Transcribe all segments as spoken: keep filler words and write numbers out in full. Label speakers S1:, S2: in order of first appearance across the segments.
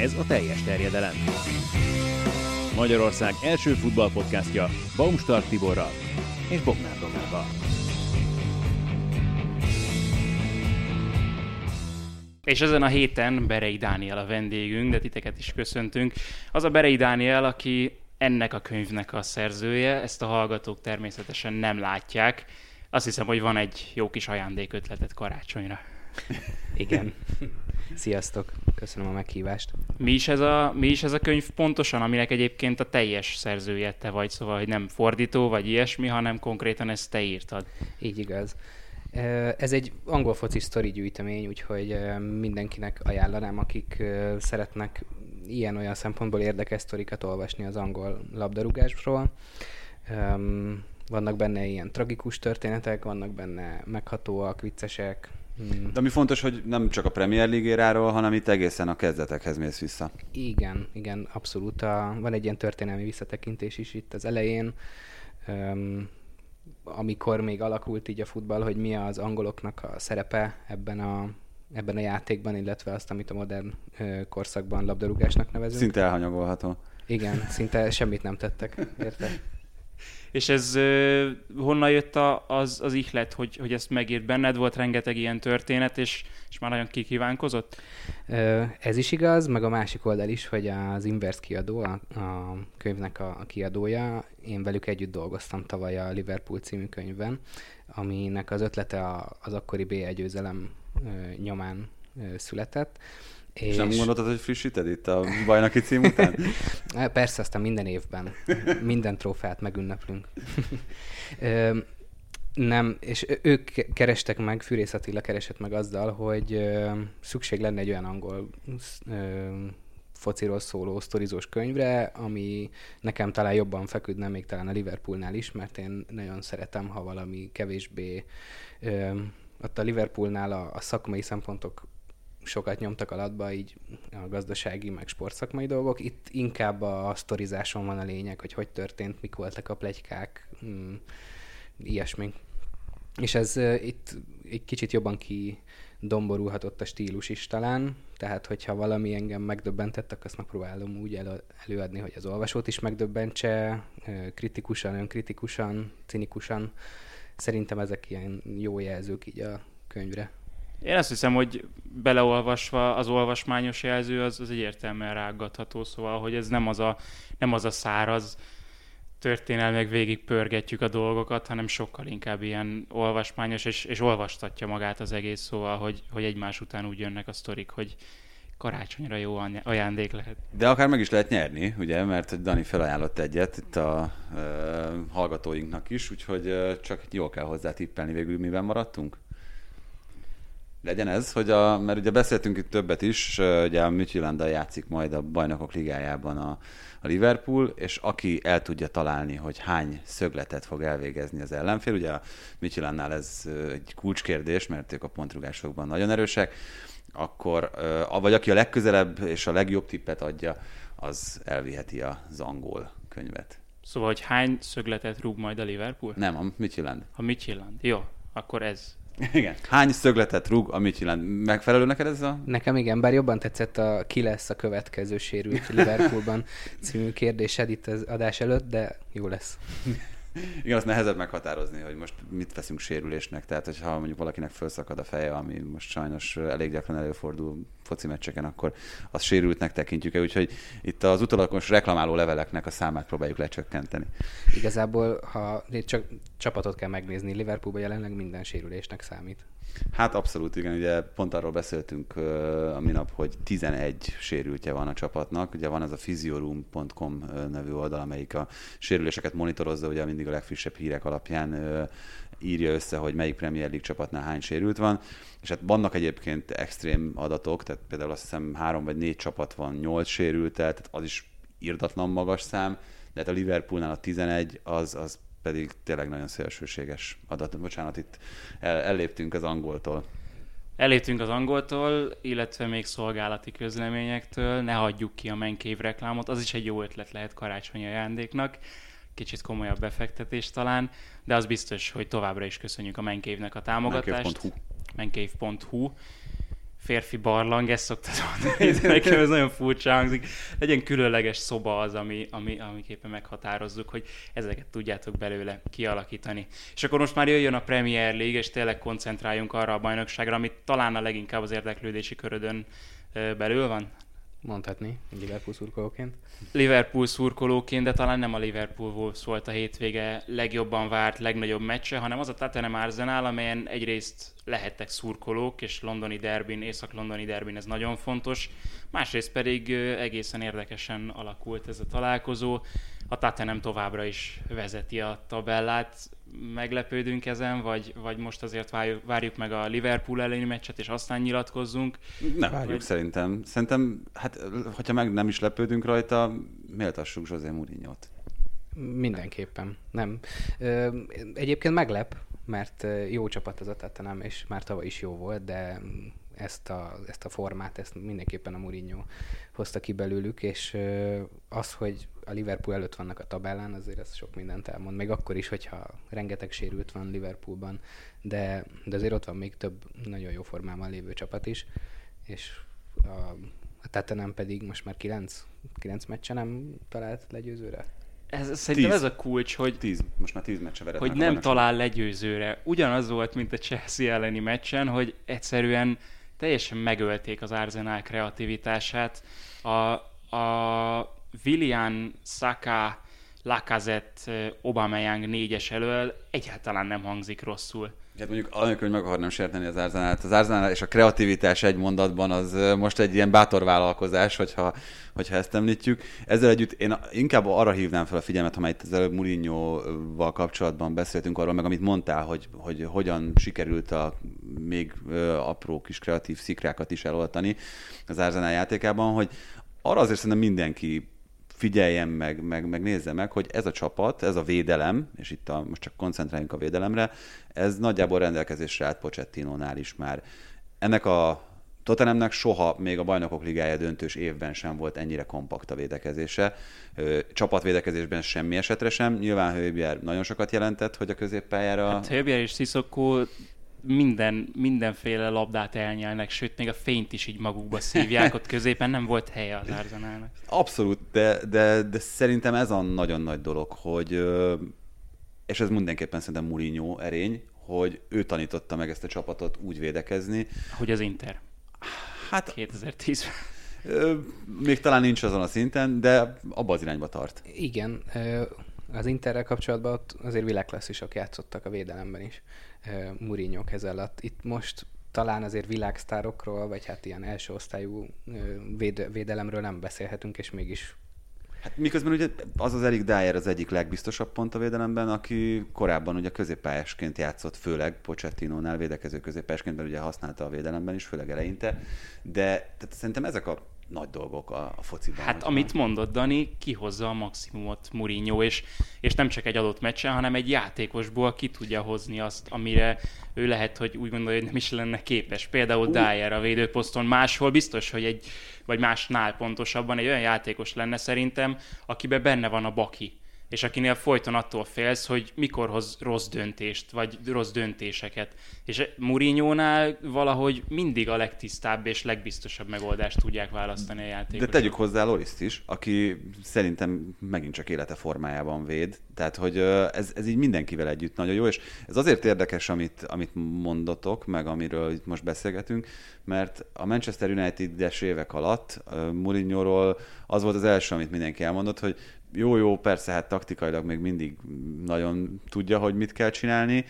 S1: Ez a Teljes terjedelem. Magyarország első futballpodcastja Baumstark Tiborral és Bognár Domával.
S2: És ezen a héten Berei Dániel a vendégünk, de titeket is köszöntünk. Az a Berei Dániel, aki ennek a könyvnek a szerzője, ezt a hallgatók természetesen nem látják. Azt hiszem, hogy van egy jó kis ajándékötletet karácsonyra.
S3: Igen. Sziasztok, köszönöm a meghívást.
S2: Mi is, ez a, mi is ez a könyv pontosan, aminek egyébként a teljes szerzője te vagy, szóval hogy nem fordító vagy ilyesmi, hanem konkrétan ezt te írtad.
S3: Így igaz. Ez egy angol foci sztori gyűjtemény, úgyhogy mindenkinek ajánlanám, akik szeretnek ilyen-olyan szempontból érdekes sztorikat olvasni az angol labdarúgásról. Vannak benne ilyen tragikus történetek, vannak benne meghatóak, viccesek.
S4: De ami fontos, hogy nem csak a Premier League-éráról, hanem itt egészen a kezdetekhez mész vissza.
S3: Igen, igen, abszolút. A, van egy ilyen történelmi visszatekintés is itt az elején, um, amikor még alakult így a futball, hogy mi az angoloknak a szerepe ebben a, ebben a játékban, illetve azt, amit a modern uh, korszakban labdarúgásnak nevezünk.
S4: Szinte elhanyagolható.
S3: Igen, szinte semmit nem tettek, érted?
S2: És ez uh, honnan jött a, az, az ihlet, hogy, hogy ezt megírt benned? Volt rengeteg ilyen történet, és, és már nagyon kikívánkozott?
S3: Uh, ez is igaz, meg a másik oldal is, hogy az Inverse kiadó, a, a könyvnek a, a kiadója, én velük együtt dolgoztam tavaly a Liverpool című könyvben, aminek az ötlete a, az akkori bé egy győzelem uh, nyomán uh, született.
S4: És, és nem gondoltad, hogy frissíted itt a bajnoki cím után?
S3: Persze, aztán minden évben. Minden trófeát megünneplünk. Nem, és ők kerestek meg, Fűrész Attila keresett meg azzal, hogy szükség lenne egy olyan angol fociról szóló sztorizós könyvre, ami nekem talán jobban feküdne, még talán a Liverpoolnál is, mert én nagyon szeretem, ha valami kevésbé... Ott a Liverpoolnál a, a szakmai szempontok sokat nyomtak alatba, így a gazdasági, meg sportszakmai dolgok. Itt inkább a sztorizáson van a lényeg, hogy hogy történt, mik voltak a pletykák, mm, ilyesmi. És ez uh, itt egy kicsit jobban kidomborulhatott a stílus is talán, tehát hogyha valami engem megdöbbentett, akkor azt megpróbálom úgy elő, előadni, hogy az olvasót is megdöbbentse, uh, kritikusan, önkritikusan, cinikusan. Szerintem ezek ilyen jó jelzők így a könyvre.
S2: Én azt hiszem, hogy beleolvasva az olvasmányos jelző az, az egyértelműen rággatható, szóval, hogy ez nem az a, nem az a száraz történelmek végig pörgetjük a dolgokat, hanem sokkal inkább ilyen olvasmányos, és, és olvastatja magát az egész, szóval, hogy, hogy egymás után úgy jönnek a sztorik, hogy karácsonyra jó ajándék lehet.
S4: De akár meg is lehet nyerni, ugye, mert Dani felajánlott egyet itt a e, hallgatóinknak is, úgyhogy e, csak jól kell hozzá tippelni végül, miben maradtunk. Legyen ez, hogy a, mert ugye beszéltünk itt többet is, ugye a Midtjyllanddal játszik majd a Bajnokok Ligájában a, a Liverpool, és aki el tudja találni, hogy hány szögletet fog elvégezni az ellenfél, ugye a Midtjyllandnál ez egy kulcskérdés, mert ők a pontrugásokban nagyon erősek, akkor, vagy aki a legközelebb és a legjobb tippet adja, az elviheti az angol könyvet.
S2: Szóval, hogy hány szögletet rúg majd a Liverpool?
S4: Nem, a Midtjylland.
S2: A Midtjylland. Jó, akkor ez...
S4: Igen. Hány szögletet rúg a Midtjylland? Megfelelő neked ez a...
S3: Nekem igen, bár jobban tetszett a ki lesz a következő sérült Liverpoolban című kérdésed itt az adás előtt, de jó lesz.
S4: Igen, azt nehezebb meghatározni, hogy most mit veszünk sérülésnek. Tehát, hogyha mondjuk valakinek felszakad a feje, ami most sajnos elég gyakran előfordul foci meccseken, akkor azt sérültnek tekintjük-e. Úgyhogy itt az utólagos reklamáló leveleknek a számát próbáljuk lecsökkenteni.
S3: Igazából, ha csak csapatot kell megnézni, Liverpoolban jelenleg minden sérülésnek számít.
S4: Hát abszolút, igen. Ugye pont arról beszéltünk uh, a minap, hogy tizenegy sérültje van a csapatnak. Ugye van ez a physioroom pont com nevű oldal, amelyik a sérüléseket monitorozza, ugye mindig a legfrissebb hírek alapján uh, írja össze, hogy melyik Premier League csapatnál hány sérült van. És hát vannak egyébként extrém adatok, tehát például azt hiszem három vagy négy csapat van, nyolc sérült, tehát az is irdatlan magas szám, de hát a Liverpoolnál a tizenegy az, az pedig tényleg nagyon szélsőséges adat. Bocsánat, itt el, elléptünk az angoltól.
S2: Elléptünk az angoltól, illetve még szolgálati közleményektől. Ne hagyjuk ki a Man Cave reklámot, az is egy jó ötlet lehet karácsonyi ajándéknak. Kicsit komolyabb befektetés talán, de az biztos, hogy továbbra is köszönjük a Man Cave-nek a támogatást.
S4: mancave pont hu
S2: mancave pont hu férfi barlang, ezt szoktad mondani, nekem ez nagyon furcsa hangzik. Legyen különleges szoba az, ami, ami, amiképpen meghatározzuk, hogy ezeket tudjátok belőle kialakítani. És akkor most már jöjjön a Premier League, és tényleg koncentráljunk arra a bajnokságra, amit talán a leginkább az érdeklődési körödön belül van.
S3: Mondhatni, Liverpool szurkolóként.
S2: Liverpool szurkolóként, de talán nem a Liverpool volt a hétvége legjobban várt, legnagyobb meccse, hanem az a Tottenham Arsenal, amelyen egyrészt lehettek szurkolók, és londoni derbin, észak-londoni derbin ez nagyon fontos, másrészt pedig egészen érdekesen alakult ez a találkozó. A Tottenham továbbra is vezeti a tabellát. Meglepődünk ezen, vagy, vagy most azért várjuk, várjuk meg a Liverpool elleni meccset, és aztán nyilatkozzunk?
S4: Nem várjuk vagy... szerintem. Szerintem, hát, hogyha meg nem is lepődünk rajta, méltassuk José Mourinho-t.
S3: Mindenképpen. Nem. Egyébként meglep, mert jó csapat az a Tottenham, és már tavaly is jó volt, de ezt a, ezt a formát, ezt mindenképpen a Mourinho hozta ki belőlük, és az, hogy a Liverpool előtt vannak a tabellán, azért ez sok mindent elmond. Még akkor is, hogyha rengeteg sérült van Liverpoolban, de, de azért ott van még több nagyon jó formában lévő csapat is, és a, a Tottenham pedig most már kilenc, kilenc meccse nem talált legyőzőre.
S2: Ez, szerintem tíz. Ez a kulcs, hogy,
S4: tíz. Most már tíz meccse veretnek.
S2: Hogy nem talál legyőzőre. Ugyanaz volt, mint a Chelsea elleni meccsen, hogy egyszerűen teljesen megölték az Arsenal kreativitását. A, a Willian, Saka, Lacazette, Aubameyang négyes elől egyáltalán nem hangzik rosszul.
S4: Hát mondjuk anélkül, hogy meg akarnám sérteni az Arsenalt. Az Arsenal és a kreativitás egy mondatban az most egy ilyen bátor vállalkozás, hogyha, hogyha ezt említjük. Ezzel együtt én inkább arra hívnám fel a figyelmet, ha már itt az előbb Mourinho-val kapcsolatban beszéltünk arról, meg amit mondtál, hogy, hogy hogyan sikerült a még apró kis kreatív szikrákat is eloltani az Arsenal játékában, hogy arra azért szerintem mindenki figyeljen meg, meg, meg nézze meg, hogy ez a csapat, ez a védelem, és itt a, most csak koncentráljunk a védelemre, ez nagyjából rendelkezésre állt Pochettinónál is már. Ennek a Tottenhamnek soha még a Bajnokok Ligája döntős évben sem volt ennyire kompakt a védekezése. Csapatvédekezésben semmi esetre sem. Nyilván Højbjerg nagyon sokat jelentett, hogy a középpályára...
S2: Hát Højbjerg és Sissoko minden, mindenféle labdát elnyelnek, sőt, még a fényt is így magukba szívják, ott középen nem volt helye az Arsenalnak.
S4: Abszolút, de, de, de szerintem ez a nagyon nagy dolog, hogy, és ez mindenképpen szerintem Mourinho erény, hogy ő tanította meg ezt a csapatot úgy védekezni.
S2: Hogy az Inter.
S4: Hát
S2: kétezer-tízben.
S4: Még talán nincs azon a szinten, de abba az irányba tart.
S3: Igen, az Interrel kapcsolatban ott azért világklasszisok játszottak a védelemben is. Mourinho kezel alatt. Itt most talán azért világsztárokról, vagy hát ilyen első osztályú véd- védelemről nem beszélhetünk, és mégis...
S4: Hát miközben ugye az az Eric Dyer az egyik legbiztosabb pont a védelemben, aki korábban ugye középpályásként játszott, főleg Pochettinónál védekező középpályásként, mert ugye használta a védelemben is, főleg eleinte, de tehát szerintem ezek a nagy dolgok a, a fociban.
S2: Hát amit mondott Dani, kihozza a maximumot Mourinho, és, és nem csak egy adott meccsen, hanem egy játékosból ki tudja hozni azt, amire ő lehet, hogy úgy gondolja, hogy nem is lenne képes. Például uh. Dyer a védőposzton, máshol biztos, hogy egy, vagy másnál pontosabban egy olyan játékos lenne szerintem, akiben benne van a baki, és akinél folyton attól félsz, hogy mikor hoz rossz döntést, vagy rossz döntéseket. És Mourinho-nál valahogy mindig a legtisztább és legbiztosabb megoldást tudják választani a játékosok.
S4: De tegyük hozzá Loriszt is, aki szerintem megint csak élete formájában véd. Tehát, hogy ez, ez így mindenkivel együtt nagyon jó, és ez azért érdekes, amit, amit mondotok, meg amiről itt most beszélgetünk, mert a Manchester United-es évek alatt Mourinho-ról az volt az első, amit mindenki elmondott, hogy jó-jó, persze, hát taktikailag még mindig nagyon tudja, hogy mit kell csinálni,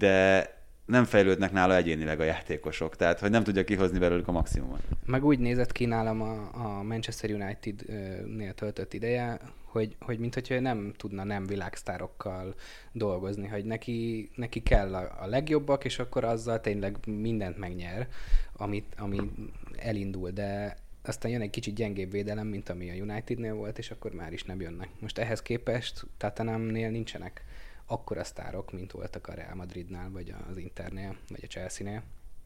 S4: de nem fejlődnek nála egyénileg a játékosok, tehát hogy nem tudja kihozni belőlük a maximumot.
S3: Meg úgy nézett ki nálam a, a Manchester United-nél töltött ideje, hogy, hogy minthogyha nem tudna nem világsztárokkal dolgozni, hogy neki, neki kell a, a legjobbak, és akkor azzal tényleg mindent megnyer, amit, ami elindul, de aztán jön egy kicsit gyengébb védelem, mint ami a Unitednél volt, és akkor már is nem jönnek. Most ehhez képest Tottenhamnél nincsenek akkora sztárok, mint voltak a Real Madridnál, vagy az Internél, vagy a Chelsea-nél.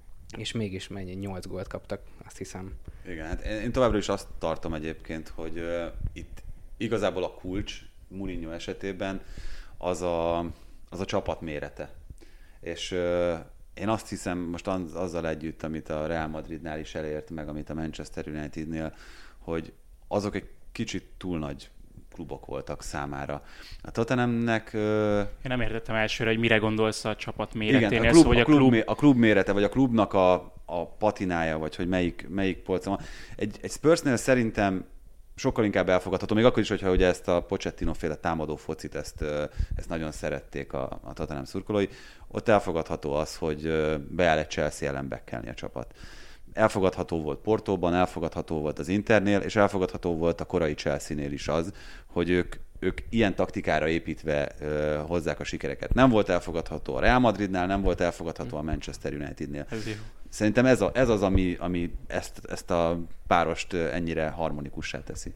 S3: És mégis mennyi nyolc gólt kaptak, azt hiszem.
S4: Igen, hát én továbbra is azt tartom egyébként, hogy uh, itt igazából a kulcs Mourinho esetében az a, az a csapat mérete. És uh, én azt hiszem, most az, azzal együtt, amit a Real Madridnál is elért, meg amit a Manchester Unitednél, hogy azok egy kicsit túl nagy klubok voltak számára. A Tottenhamnek... Uh...
S2: Én nem értettem elsőre, hogy mire gondolsz a csapat méreténél.
S4: Igen, a klub,
S2: szóval,
S4: a,
S2: a,
S4: klub,
S2: klub...
S4: a klub mérete, vagy a klubnak a, a patinája, vagy hogy melyik, melyik polca van. Egy, egy Spursnél szerintem sokkal inkább elfogadható, még akkor is, hogyha ugye ezt a Pochettino-féle támadó focit, ezt, ezt nagyon szerették a, a Tottenham szurkolói. Ott elfogadható az, hogy beáll egy Chelsea ellen bekkelni a csapat. Elfogadható volt Portóban, elfogadható volt az Internél, és elfogadható volt a korai Chelsea-nél is az, hogy ők, ők ilyen taktikára építve uh, hozzák a sikereket. Nem volt elfogadható a Real Madridnál, nem volt elfogadható a Manchester Unitednél.
S2: Ez jó.
S4: Szerintem ez, a, ez az, ami, ami ezt, ezt a párost ennyire harmonikussá teszi.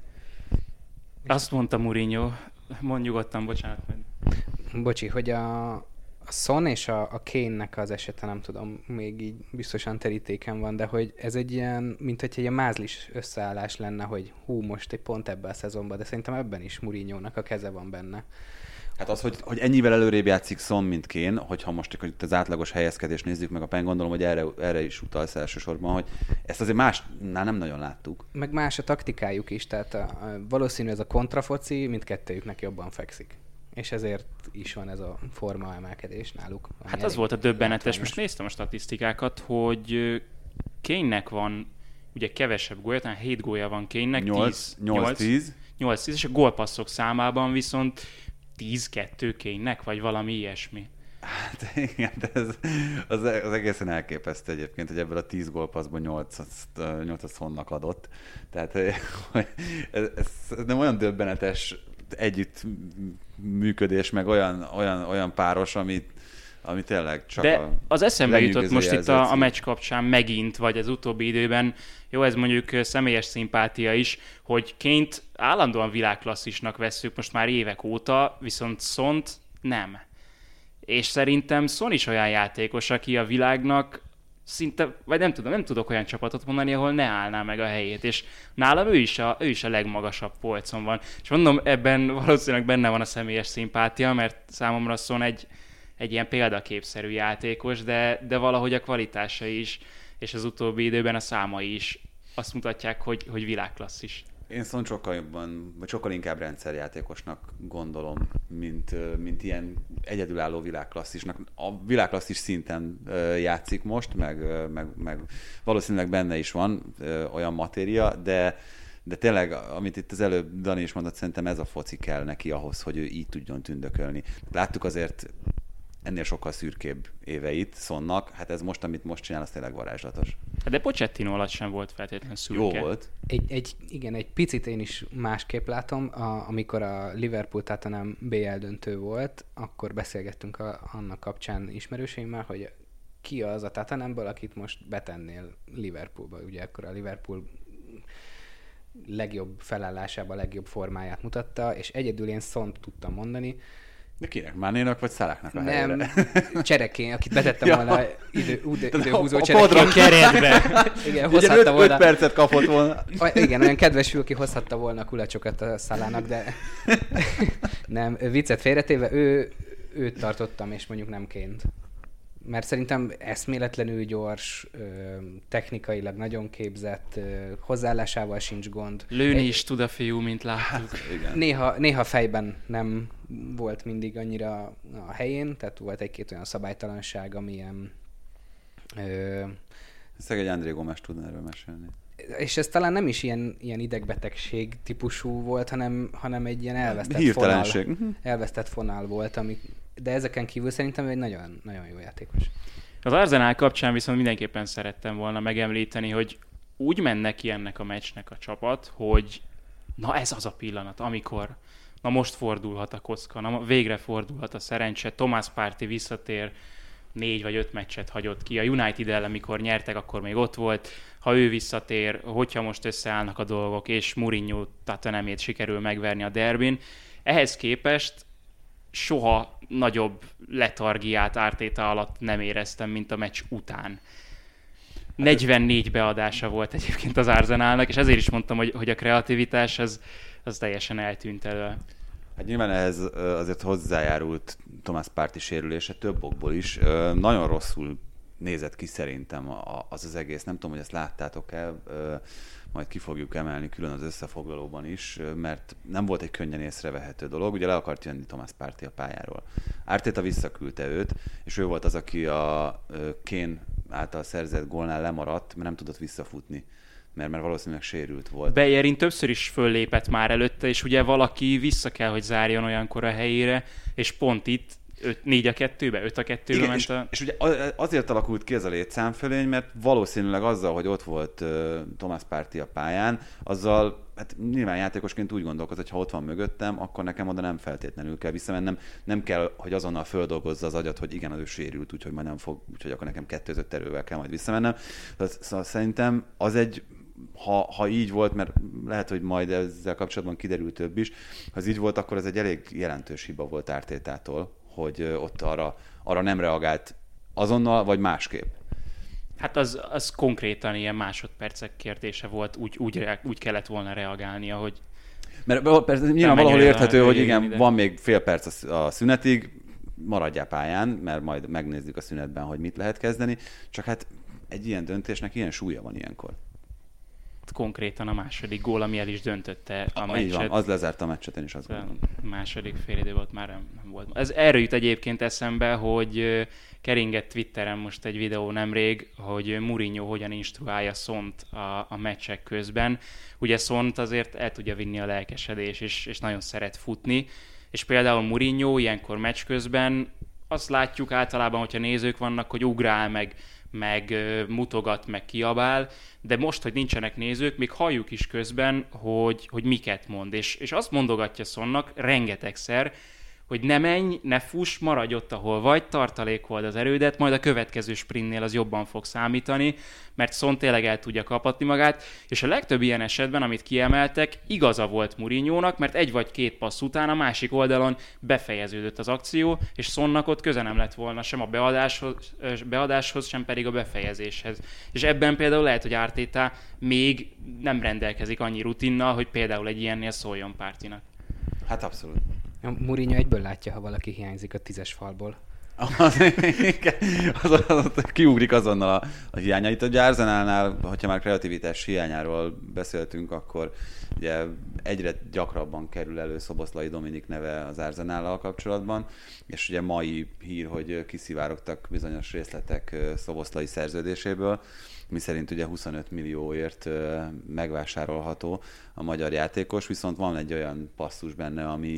S2: Azt mondta Mourinho, mondj nyugodtan, bocsánat.
S3: Bocsi, hogy a, a Son és a, a Kane-nek az esete, nem tudom, még így biztosan terítéken van, de hogy ez egy ilyen, mint hogy egy ilyen mázlis összeállás lenne, hogy hú, most egy pont ebben a szezonban, de szerintem ebben is Mourinho-nak a keze van benne.
S4: Hát az, hogy, hogy ennyivel előrébb játszik Son, mint Kane, hogyha most hogy az átlagos helyezkedést nézzük meg a Pen, gondolom, hogy erre, erre is utalsz elsősorban, hogy ezt azért másnál nem nagyon láttuk.
S3: Meg más a taktikájuk is, tehát a, a, valószínű ez a kontrafoci mindkettőjüknek jobban fekszik. És ezért is van ez a forma emelkedés náluk.
S2: Hát az volt a döbbenetes. Most néztem a statisztikákat, hogy Kane-nek van ugye kevesebb gólya, tehát hét gólya van Kane-nek,
S4: nyolc tíz
S2: nyolc tíz, és a gólpasszok számában viszont tíz kettő Kane-nek, vagy valami ilyesmi.
S4: Hát igen, de ez, az, az egészen elképesztő egyébként, hogy ebből a tíz gólpasszból nyolcat honnak adott. Tehát hogy ez, ez nem olyan döbbenetes együttműködés, meg olyan, olyan, olyan páros, amit, ami tényleg csak
S2: de
S4: a
S2: az eszembe jutott most itt a, a meccs kapcsán megint, vagy az utóbbi időben, jó, ez mondjuk személyes szimpátia is, hogy Kane-t állandóan világklasszisnak vesszük most már évek óta, viszont Sont nem. És szerintem Son is olyan játékos, aki a világnak szinte, vagy nem tudom, nem tudok olyan csapatot mondani, ahol ne állná meg a helyét, és nálam ő is a, ő is a legmagasabb polcon van. És mondom, ebben valószínűleg benne van a személyes szimpátia, mert számomra Son egy, egy ilyen példaképszerű játékos, de, de valahogy a kvalitásai is, és az utóbbi időben a számai is azt mutatják, hogy, hogy világklasszis.
S4: Én Son sokkal jobban, vagy sokkal inkább rendszerjátékosnak gondolom, mint, mint ilyen egyedülálló világklasszisnak. A világklasszis szinten játszik most, meg, meg, meg valószínűleg benne is van olyan matéria, de, de tényleg, amit itt az előbb Dani is mondott, szerintem ez a foci kell neki ahhoz, hogy ő így tudjon tündökölni. Láttuk azért ennél sokkal szürkébb éveit Sonnak, hát ez most, amit most csinál, az tényleg varázslatos.
S2: De Pochettino alatt sem volt feltétlenül szürke.
S4: Jó volt.
S3: Egy, egy, igen, egy picit én is másképp látom, a, amikor a Liverpool Tottenham bé el döntő volt, akkor beszélgettünk a, annak kapcsán ismerőseimmel, hogy ki az a Tottenhamből, akit most betennél Liverpoolba. Ugye akkor a Liverpool legjobb felállásában, legjobb formáját mutatta, és egyedül én Sont tudtam mondani.
S4: De kinek? Mánénak vagy Szaláknak a
S3: Nem,
S4: helyére?
S3: Cserekén, akit betettem ja. volna idő, idő, időhúzó
S2: cserekén. keretbe.
S3: Igen,
S4: hozhatta volna. öt percet kapott volna.
S3: Igen, olyan kedves fül, ki hozhatta volna a kulacsokat a Szalának, de nem, viccet félretéve, ő, őt tartottam, és mondjuk nem Kane-t. Mert szerintem eszméletlenül gyors, technikailag nagyon képzett, hozzáállásával sincs gond.
S2: Lőni Egy... is tud a fiú, mint láttuk.
S4: Igen.
S3: Néha, néha fejben nem volt mindig annyira a helyén, tehát volt egy-két olyan szabálytalanság, ami ilyen... Ö...
S4: Szegény André Gomes tudna erről mesélni.
S3: És ez talán nem is ilyen, ilyen idegbetegség típusú volt, hanem, hanem egy ilyen elvesztett fonál, elvesztett fonál volt, ami, de ezeken kívül szerintem egy nagyon, nagyon jó játékos.
S2: Az Arsenal kapcsán viszont mindenképpen szerettem volna megemlíteni, hogy úgy mennek ki ennek a meccsnek a csapat, hogy na ez az a pillanat, amikor na most fordulhat a kocka, na végre fordulhat a szerencse, Thomas Partey visszatér, négy vagy öt meccset hagyott ki. A United ellen, amikor nyertek, akkor még ott volt. Ha ő visszatér, hogyha most összeállnak a dolgok, és Mourinho Tottenhamét sikerül megverni a derbin. Ehhez képest soha nagyobb letargiát Arteta alatt nem éreztem, mint a meccs után. negyvennégy beadása volt egyébként az Arsenalnak, és ezért is mondtam, hogy, hogy a kreativitás az, az teljesen eltűnt elő.
S4: Hát nyilván ehhez azért hozzájárult Thomas Partey sérülése több okból is. Nagyon rosszul nézett ki szerintem az az egész. Nem tudom, hogy ezt láttátok-e, majd ki fogjuk emelni külön az összefoglalóban is, mert nem volt egy könnyen észrevehető dolog. Ugye le akart jönni Thomas Partey a pályáról. Arteta visszaküldte őt, és ő volt az, aki a Kane által szerzett gólnál lemaradt, mert nem tudott visszafutni. Mert, mert valószínűleg sérült volt.
S2: Bellerin többször is föllépett már előtte, és ugye valaki vissza kell, hogy zárjon olyankor a helyére, és pont itt négy a kettőbe, öt a kettőbe
S4: Igen,
S2: ment
S4: és,
S2: a...
S4: és ugye azért alakult ki ez a létszámfölény, mert valószínűleg azzal, hogy ott volt uh, Thomas Partey a pályán, azzal, hát nyilván játékosként úgy gondolkoz, hogy ha ott van mögöttem, akkor nekem oda nem feltétlenül kell visszamennem, nem kell, hogy azonnal földolgozza az agyat, hogy igen, az ő sérült, úgyhogy majd nem fog, úgyhogy akkor nekem kettőzött erővel kell majd visszamennem. Szóval szerintem az egy Ha, ha így volt, mert lehet, hogy majd ezzel kapcsolatban kiderül több is, ha ez így volt, akkor ez egy elég jelentős hiba volt Artetától, hogy ott arra, arra nem reagált azonnal, vagy másképp.
S2: Hát az, az konkrétan ilyen másodpercek kérdése volt, úgy, úgy, úgy kellett volna reagálnia, hogy...
S4: Mert persze nyilván valahol érthető, hogy igen, ide. Van még fél perc a szünetig, maradjál pályán, mert majd megnézzük a szünetben, hogy mit lehet kezdeni, csak hát egy ilyen döntésnek ilyen súlya van ilyenkor.
S2: Konkrétan a második gól, ami el is döntötte a
S4: ah,
S2: meccset.
S4: Így van, az lezárta a meccset, én is azt gondolom.
S2: A második fél idő volt már nem, nem volt. Ez erről jut egyébként eszembe, hogy keringett Twitteren most egy videó nemrég, hogy Mourinho hogyan instruálja Sont a, a meccsek közben. Ugye Sont azért el tudja vinni a lelkesedés, és, és nagyon szeret futni. És például Mourinho ilyenkor meccs közben azt látjuk általában, hogyha nézők vannak, hogy ugrál meg, meg mutogat, meg kiabál, de most, hogy nincsenek nézők, még halljuk is közben, hogy, hogy miket mond. És, és azt mondogatja Sonnak rengetegszer, hogy ne menj, ne fuss, maradj ott, ahol vagy, tartalékold az erődet, majd a következő sprintnél az jobban fog számítani, mert Son tényleg el tudja kapatni magát, és a legtöbb ilyen esetben, amit kiemeltek, igaza volt Mourinhónak, mert egy vagy két passz után a másik oldalon befejeződött az akció, és Sonnak ott köze nem lett volna sem a beadáshoz, beadáshoz, sem pedig a befejezéshez. És ebben például lehet, hogy Arteta még nem rendelkezik annyi rutinnal, hogy például egy ilyennél szóljon Parteynak.
S4: Hát abszolút.
S3: Mourinho egyből látja, ha valaki hiányzik a tízes falból.
S4: az, az, az, az, kiugrik azonnal a, a hiánya. Itt a Arsenalnál, hogyha már kreativitás hiányáról beszéltünk, akkor ugye egyre gyakrabban kerül elő Szoboszlai Dominik neve az Arsenállal kapcsolatban, és ugye mai hír, hogy kiszivárogtak bizonyos részletek Szoboszlai szerződéséből, miszerint ugye huszonöt millióért megvásárolható a magyar játékos, viszont van egy olyan passzus benne, ami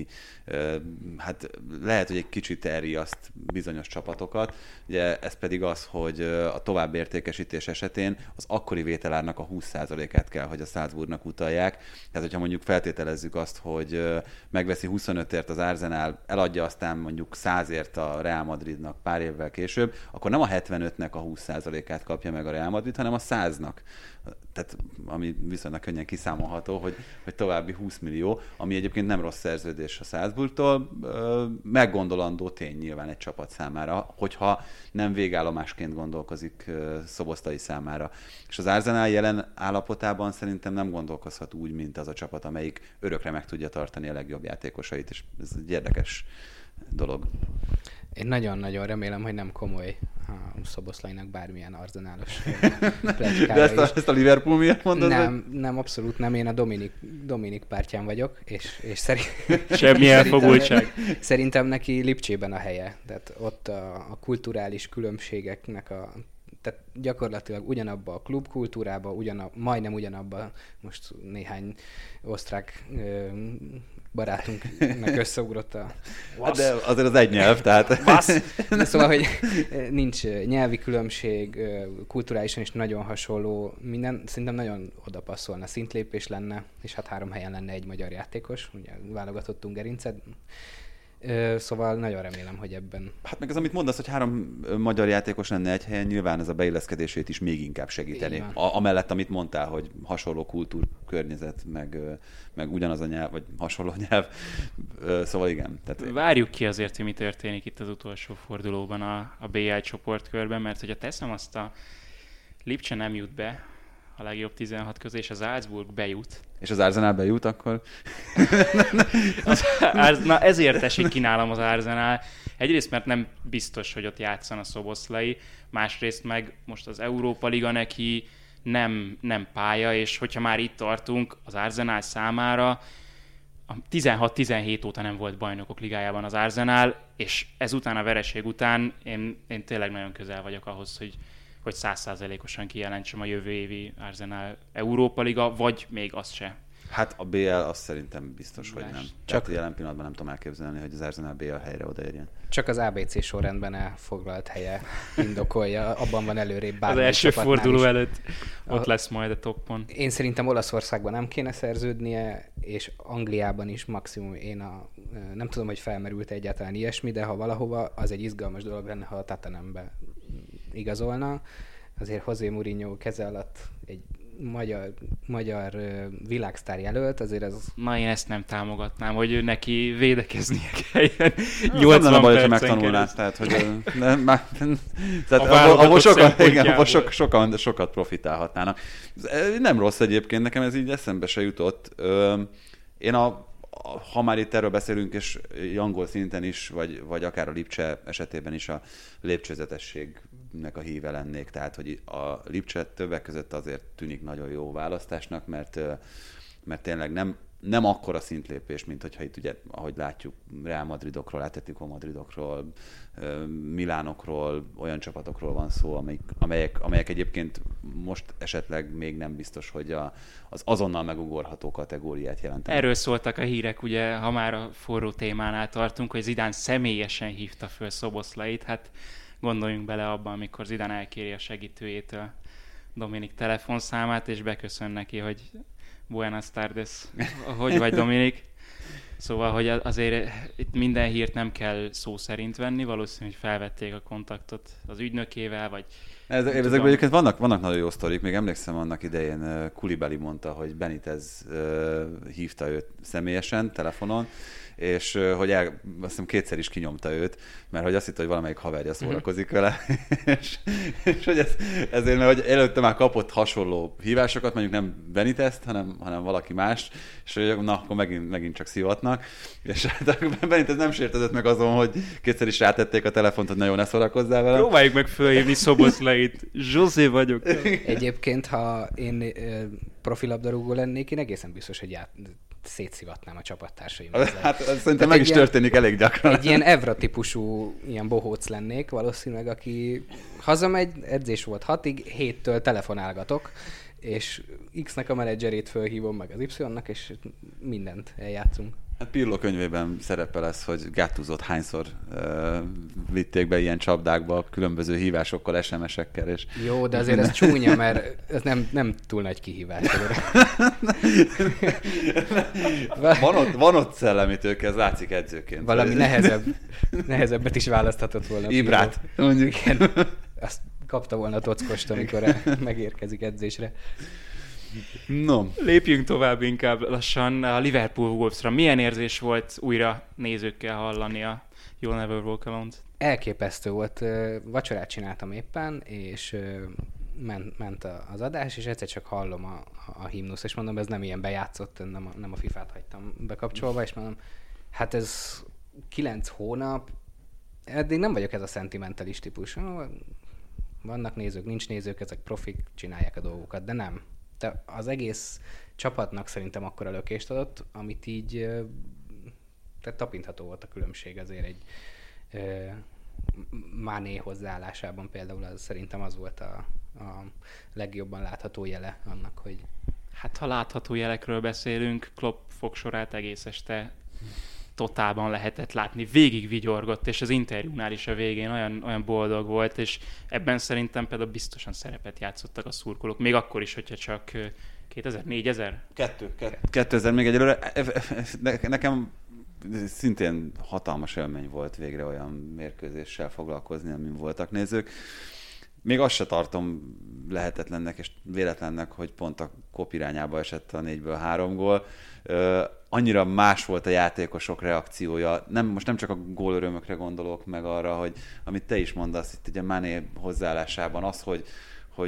S4: hát lehet, hogy egy kicsit elriaszt bizonyos csapatokat. Ugye ez pedig az, hogy a továbbértékesítés esetén az akkori vételárnak a húsz százalékát kell, hogy a Salzburgnak utalják. Tehát, hogyha mondjuk feltételezzük azt, hogy megveszi huszonötért az Arsenal, eladja aztán mondjuk százért a Real Madridnak pár évvel később, akkor nem a hetvenötnek a húsz százalékát kapja meg a Real Madrid, hanem a száznak. Tehát, ami viszonylag könnyen kiszámolható, hogy, hogy további húsz millió, ami egyébként nem rossz szerződés a Salzburgtól, meggondolandó tény nyilván egy csapat számára, hogyha nem végállomásként gondolkozik Szoboszlai számára. És az Arsenal jelen állapotában szerintem nem gondolkozhat úgy, mint az a csapat, amelyik örökre meg tudja tartani a legjobb játékosait, és ez egy érdekes dolog.
S3: Én nagyon-nagyon remélem, hogy nem komoly a Szoboszlainak bármilyen arzenálos pletykája.
S4: De ezt a, ezt a Liverpool miatt mondod?
S3: Nem, nem, abszolút nem. Én a Dominik, Dominik pártján vagyok, és, és szerint,
S2: semmi elfogultság.
S3: Szerintem neki Lipcsében a helye. Tehát ott a, a kulturális különbségeknek a tehát gyakorlatilag ugyanabba a klubkultúrába, ugyanab, majdnem ugyanabba, most néhány osztrák ö, barátunknak összeugrott a
S4: vasz. De azért az egy nyelv, tehát...
S3: De szóval, hogy nincs nyelvi különbség, kulturálisan is nagyon hasonló, minden, szerintem nagyon odapasszolna, szintlépés lenne, és hát három helyen lenne egy magyar játékos, ugye válogatottunk gerincet. Szóval nagyon remélem, hogy ebben... Hát
S4: meg az, amit mondasz, hogy három magyar játékos lenne egy helyen, nyilván ez a beilleszkedését is még inkább segíteni. A, amellett, amit mondtál, hogy hasonló kultúrkörnyezet, meg, meg ugyanaz a nyelv, vagy hasonló nyelv. Szóval igen. Tehát...
S2: Várjuk ki azért, hogy mi történik itt az utolsó fordulóban a, a bé el csoportkörben, mert hogyha teszem azt, a Lipcse nem jut be a legjobb tizenhat közé, és az Salzburg bejut.
S4: És az Arsenal bejut, akkor...
S2: az, az, na ezért esik ki nálam az Arsenal. Egyrészt, mert nem biztos, hogy ott játszan a Szoboszlai, másrészt meg most az Európa Liga neki nem, nem pálya, és hogyha már itt tartunk, az Arsenal számára a tizenhat tizenhét óta nem volt bajnokok ligájában az Arsenal, és ezután a vereség után én, én tényleg nagyon közel vagyok ahhoz, hogy hogy száz százalékosan kijelentsem a jövő évi Arsenal Európa Liga, vagy még azt se.
S4: Hát a bé el azt szerintem biztos, hogy nem.
S3: Csak
S4: Tehát jelen pillanatban nem tudom elképzelni, hogy az Arsenal bé el helyre odaérjen.
S3: Csak az á bé cé sorrendben elfoglalt helye indokolja, abban van előrébb bármely
S2: az első forduló
S3: is.
S2: előtt ott a, lesz majd a toppon.
S3: Én szerintem Olaszországban nem kéne szerződnie, és Angliában is maximum én a, nem tudom, hogy felmerült egyáltalán ilyesmi, de ha valahova, az egy izgalmas dolog lenne, ha a Tottenhambe igazolna. Azért José Mourinho keze alatt egy magyar, magyar világsztár jelölt, azért ez...
S2: Na, én ezt nem támogatnám, hogy neki védekeznie kelljen
S4: nyolcvan nem baj, hogy megtanulnász, tehát, hogy nem, már, tehát
S2: abból,
S4: abból sokan, igen, abból sok, sokan, sokat profitálhatnának. Nem rossz egyébként, nekem ez így eszembe se jutott. Én a ha már itt erről beszélünk, és angol szinten is, vagy, vagy akár a Lipcse esetében is a lépcsőzetességnek a híve lennék. Tehát, hogy a Lipcse többek között azért tűnik nagyon jó választásnak, mert, mert tényleg nem, nem akkora szintlépés, mint hogyha itt ugye, ahogy látjuk, Real Madridokról, Atletico Madridokról, Milánokról, olyan csapatokról van szó, amelyek, amelyek, amelyek egyébként most esetleg még nem biztos, hogy a, az azonnal megugorható kategóriát jelentenek.
S2: Erről szóltak a hírek, ugye, ha már a forró témánál tartunk, hogy Zidane személyesen hívta föl Szoboszlait, hát gondoljunk bele abban, amikor Zidane elkéri a segítőjétől Dominik telefonszámát, és beköszön neki, hogy Buenas tardes, hogy vagy Dominik? Szóval, hogy azért itt minden hírt nem kell szó szerint venni, valószínű, hogy felvették a kontaktot az ügynökével, vagy...
S4: Ez, ezekben egyébként vannak, vannak nagyon jó sztorik, még emlékszem annak idején Koulibaly mondta, hogy Benitez uh, hívta őt személyesen, telefonon, és uh, hogy el, azt hiszem kétszer is kinyomta őt, mert hogy azt hitt, hogy valamelyik haverja szórakozik vele, és, és hogy ez, ezért, mert hogy előtte már kapott hasonló hívásokat, mondjuk nem Benitezt, hanem, hanem valaki más, és hogy na, akkor megint, megint csak szivatnak, és hát Benitez nem sértődött meg azon, hogy kétszer is rátették a telefont, hogy nagyon ne szórakozzál vele.
S2: Próbáljuk meg fölhívni Szoboszlait. Zsuzsi vagyok.
S3: Egyébként, ha én profilabdarúgó lennék, én egészen biztos, hogy ját, szétszivatnám a csapattársaimat.
S4: Hát szerintem meg is ilyen, történik elég gyakran.
S3: Egy ilyen Evra típusú ilyen bohóc lennék valószínűleg, aki hazamegy, edzés volt hatig, héttől telefonálgatok, és X-nek a menedzserét fölhívom meg az Y-nak, és mindent eljátszunk.
S4: Hát Pirlo könyvében szerepel ez, hogy Gattuso-t hányszor uh, vitték be ilyen csapdákba, különböző hívásokkal, es em es-ekkel. És...
S3: Jó, de azért ez csúnya, mert ez nem, nem túl nagy kihívás.
S4: van, ott, van ott szellemi tőke, ez látszik edzőként.
S3: Valami nehezebb, nehezebbet is választhatott volna.
S4: Ibrát, mondjuk.
S3: Igen, azt kapta volna tockost, amikor megérkezik edzésre.
S4: No.
S2: Lépjünk tovább inkább lassan a Liverpool Wolvesra. Milyen érzés volt újra nézőkkel hallani a You'll Never Walk Alone-t?
S3: Elképesztő volt. Vacsorát csináltam éppen, és ment, ment az adás, és egyszer csak hallom a, a himnusz, és mondom, ez nem ilyen bejátszott, nem a, nem a fifát hagytam bekapcsolva, és mondom, hát ez kilenc hónap, eddig nem vagyok ez a szentimentális típus. Vannak nézők, nincs nézők, ezek profik, csinálják a dolgokat, de nem. De az egész csapatnak szerintem akkora lökést adott, amit így tehát tapintható volt a különbség azért egy e, Mané hozzáállásában például, az, szerintem az volt a, a legjobban látható jele annak, hogy...
S2: Hát ha látható jelekről beszélünk, Klopp fogsorát egész este totálban lehetett látni, végig vigyorgott, és az interjúnál is a végén olyan, olyan boldog volt, és ebben szerintem például biztosan szerepet játszottak a szurkolók, még akkor is, hogyha csak kétezer-négyezer?
S4: Kettő, kétezer még egyelőre. Nekem szintén hatalmas élmény volt végre olyan mérkőzéssel foglalkozni, amin voltak nézők. Még azt se tartom lehetetlennek és véletlennek, hogy pont a Kop irányába esett a négyből három gól. Uh, annyira más volt a játékosok reakciója. Nem, most nem csak a gólörömökre gondolok, meg arra, hogy amit te is mondasz itt ugye Mané hozzáállásában, az, hogy, hogy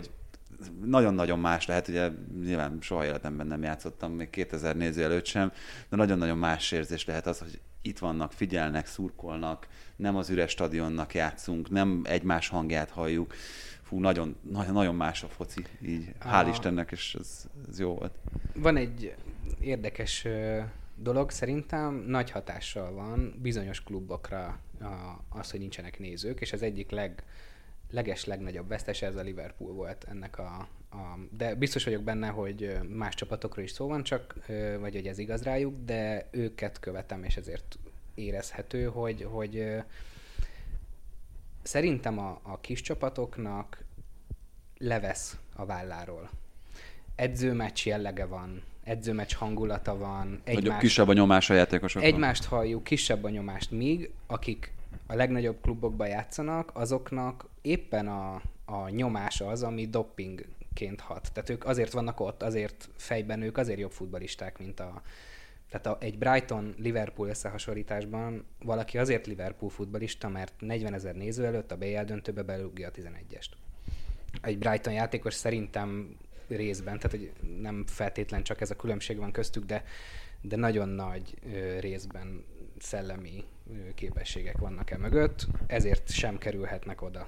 S4: nagyon-nagyon más lehet, ugye nyilván soha életemben nem játszottam, még kétezer néző előtt sem, de nagyon-nagyon más érzés lehet az, hogy itt vannak, figyelnek, szurkolnak, nem az üres stadionnak játszunk, nem egymás hangját halljuk. Fú, nagyon, nagyon, nagyon más a foci, így a... hál' Istennek, és ez, ez jó volt.
S3: Van egy érdekes dolog, szerintem nagy hatással van bizonyos klubokra az, hogy nincsenek nézők, és az egyik leg, leges legnagyobb vesztese ez a Liverpool volt ennek a, a... De biztos vagyok benne, hogy más csapatokról is szó van, csak, vagy hogy ez igaz rájuk, de őket követem, és ezért érezhető, hogy, hogy szerintem a, a kis csapatoknak levesz a válláról. Edzőmeccs jellege van, edzőmeccs hangulata van.
S4: Egymást, kisebb a nyomás a játékosokban.
S3: Egymást halljuk, kisebb a nyomást, míg akik a legnagyobb klubokban játszanak, azoknak éppen a, a nyomás az, ami dopingként hat. Tehát ők azért vannak ott, azért fejben ők azért jobb futballisták, mint a... Tehát a, egy Brighton-Liverpool összehasonlításban valaki azért Liverpool futballista, mert negyvenezer néző előtt a bé el döntőbe belugja a tizenegyest. Egy Brighton játékos szerintem részben, tehát hogy nem feltétlen csak ez a különbség van köztük, de, de nagyon nagy ö, részben szellemi ö, képességek vannak e mögött, ezért sem kerülhetnek oda.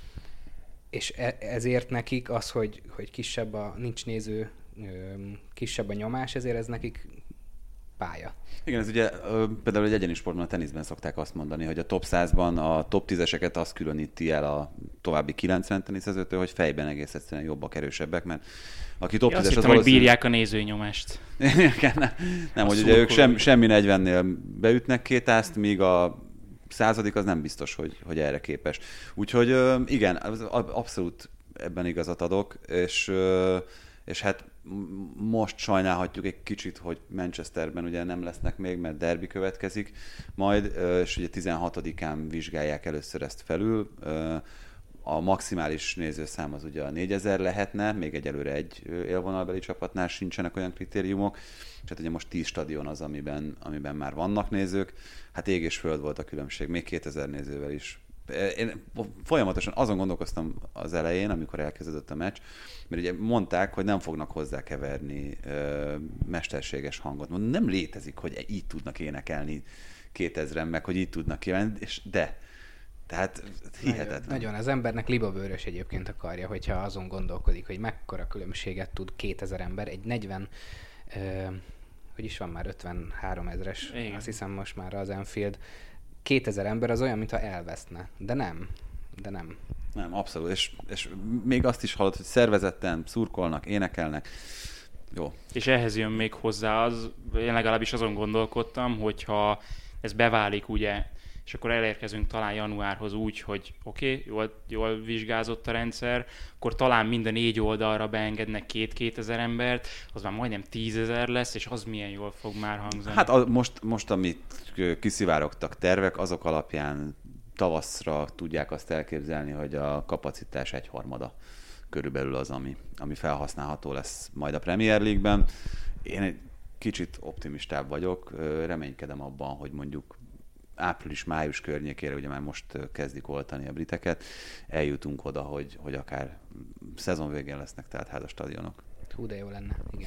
S3: És e, ezért nekik az, hogy, hogy kisebb a, nincs néző, ö, kisebb a nyomás, ezért ez nekik pálya.
S4: Igen, ez ugye például egy egyéni sportban, a teniszben szokták azt mondani, hogy a top százban a top tízeseket az különíti el a további kilencven teniszezőtől, hogy fejben egész egyszerűen jobbak, erősebbek, mert aki top
S2: ja,
S4: tízes...
S2: Azt hittem, hogy bírják a nézőnyomást.
S4: nem, nem hogy ugye ők sem, semmi negyvennél beütnek két ászt, míg a századik az nem biztos, hogy, hogy erre képes. Úgyhogy igen, abszolút ebben igazat adok, és, és hát most sajnálhatjuk egy kicsit, hogy Manchesterben ugye nem lesznek még, mert derbi következik majd, és ugye tizenhatodikán vizsgálják először ezt felül. A maximális nézőszám az ugye a négyezer lehetne, még egyelőre egy élvonalbeli csapatnál sincsenek olyan kritériumok, és hát ugye most tíz stadion az, amiben, amiben már vannak nézők. Hát ég és föld volt a különbség, még kétezer nézővel is. Én folyamatosan azon gondolkoztam az elején, amikor elkezdődött a meccs, mert ugye mondták, hogy nem fognak hozzákeverni ö, mesterséges hangot. Mondom, nem létezik, hogy így tudnak énekelni kétezren, meg hogy így tudnak kívánni, és de. Tehát hihetetlen.
S3: Nagyon, nagyon. Az embernek libabőrös egyébként akarja, hogyha azon gondolkodik, hogy mekkora különbséget tud kétezer ember, egy negyven, ö, hogy is van már ötvenhárom ezres, igen. Azt hiszem most már az Anfield, kétezer ember az olyan, mintha elveszne. De nem. De nem.
S4: Nem, abszolút. És, és még azt is hallott, hogy szervezetten szurkolnak, énekelnek. Jó.
S2: És ehhez jön még hozzá az, én legalábbis azon gondolkodtam, hogyha ez beválik, ugye, és akkor elérkezünk talán januárhoz úgy, hogy oké, okay, jól, jól vizsgázott a rendszer, akkor talán minden négy oldalra beengednek két-kétezer embert, az már majdnem tízezer lesz, és az milyen jól fog már hangzani.
S4: Hát a, most, most, amit kiszivárogtak tervek, azok alapján tavaszra tudják azt elképzelni, hogy a kapacitás egyharmada körülbelül az, ami, ami felhasználható lesz majd a Premier League-ben. Én egy kicsit optimistább vagyok, reménykedem abban, hogy mondjuk április-május környékére, ugye már most kezdik oltani a briteket, eljutunk oda, hogy, hogy akár szezon végén lesznek tehát házas stadionok.
S3: Hú, de jó lenne, igen.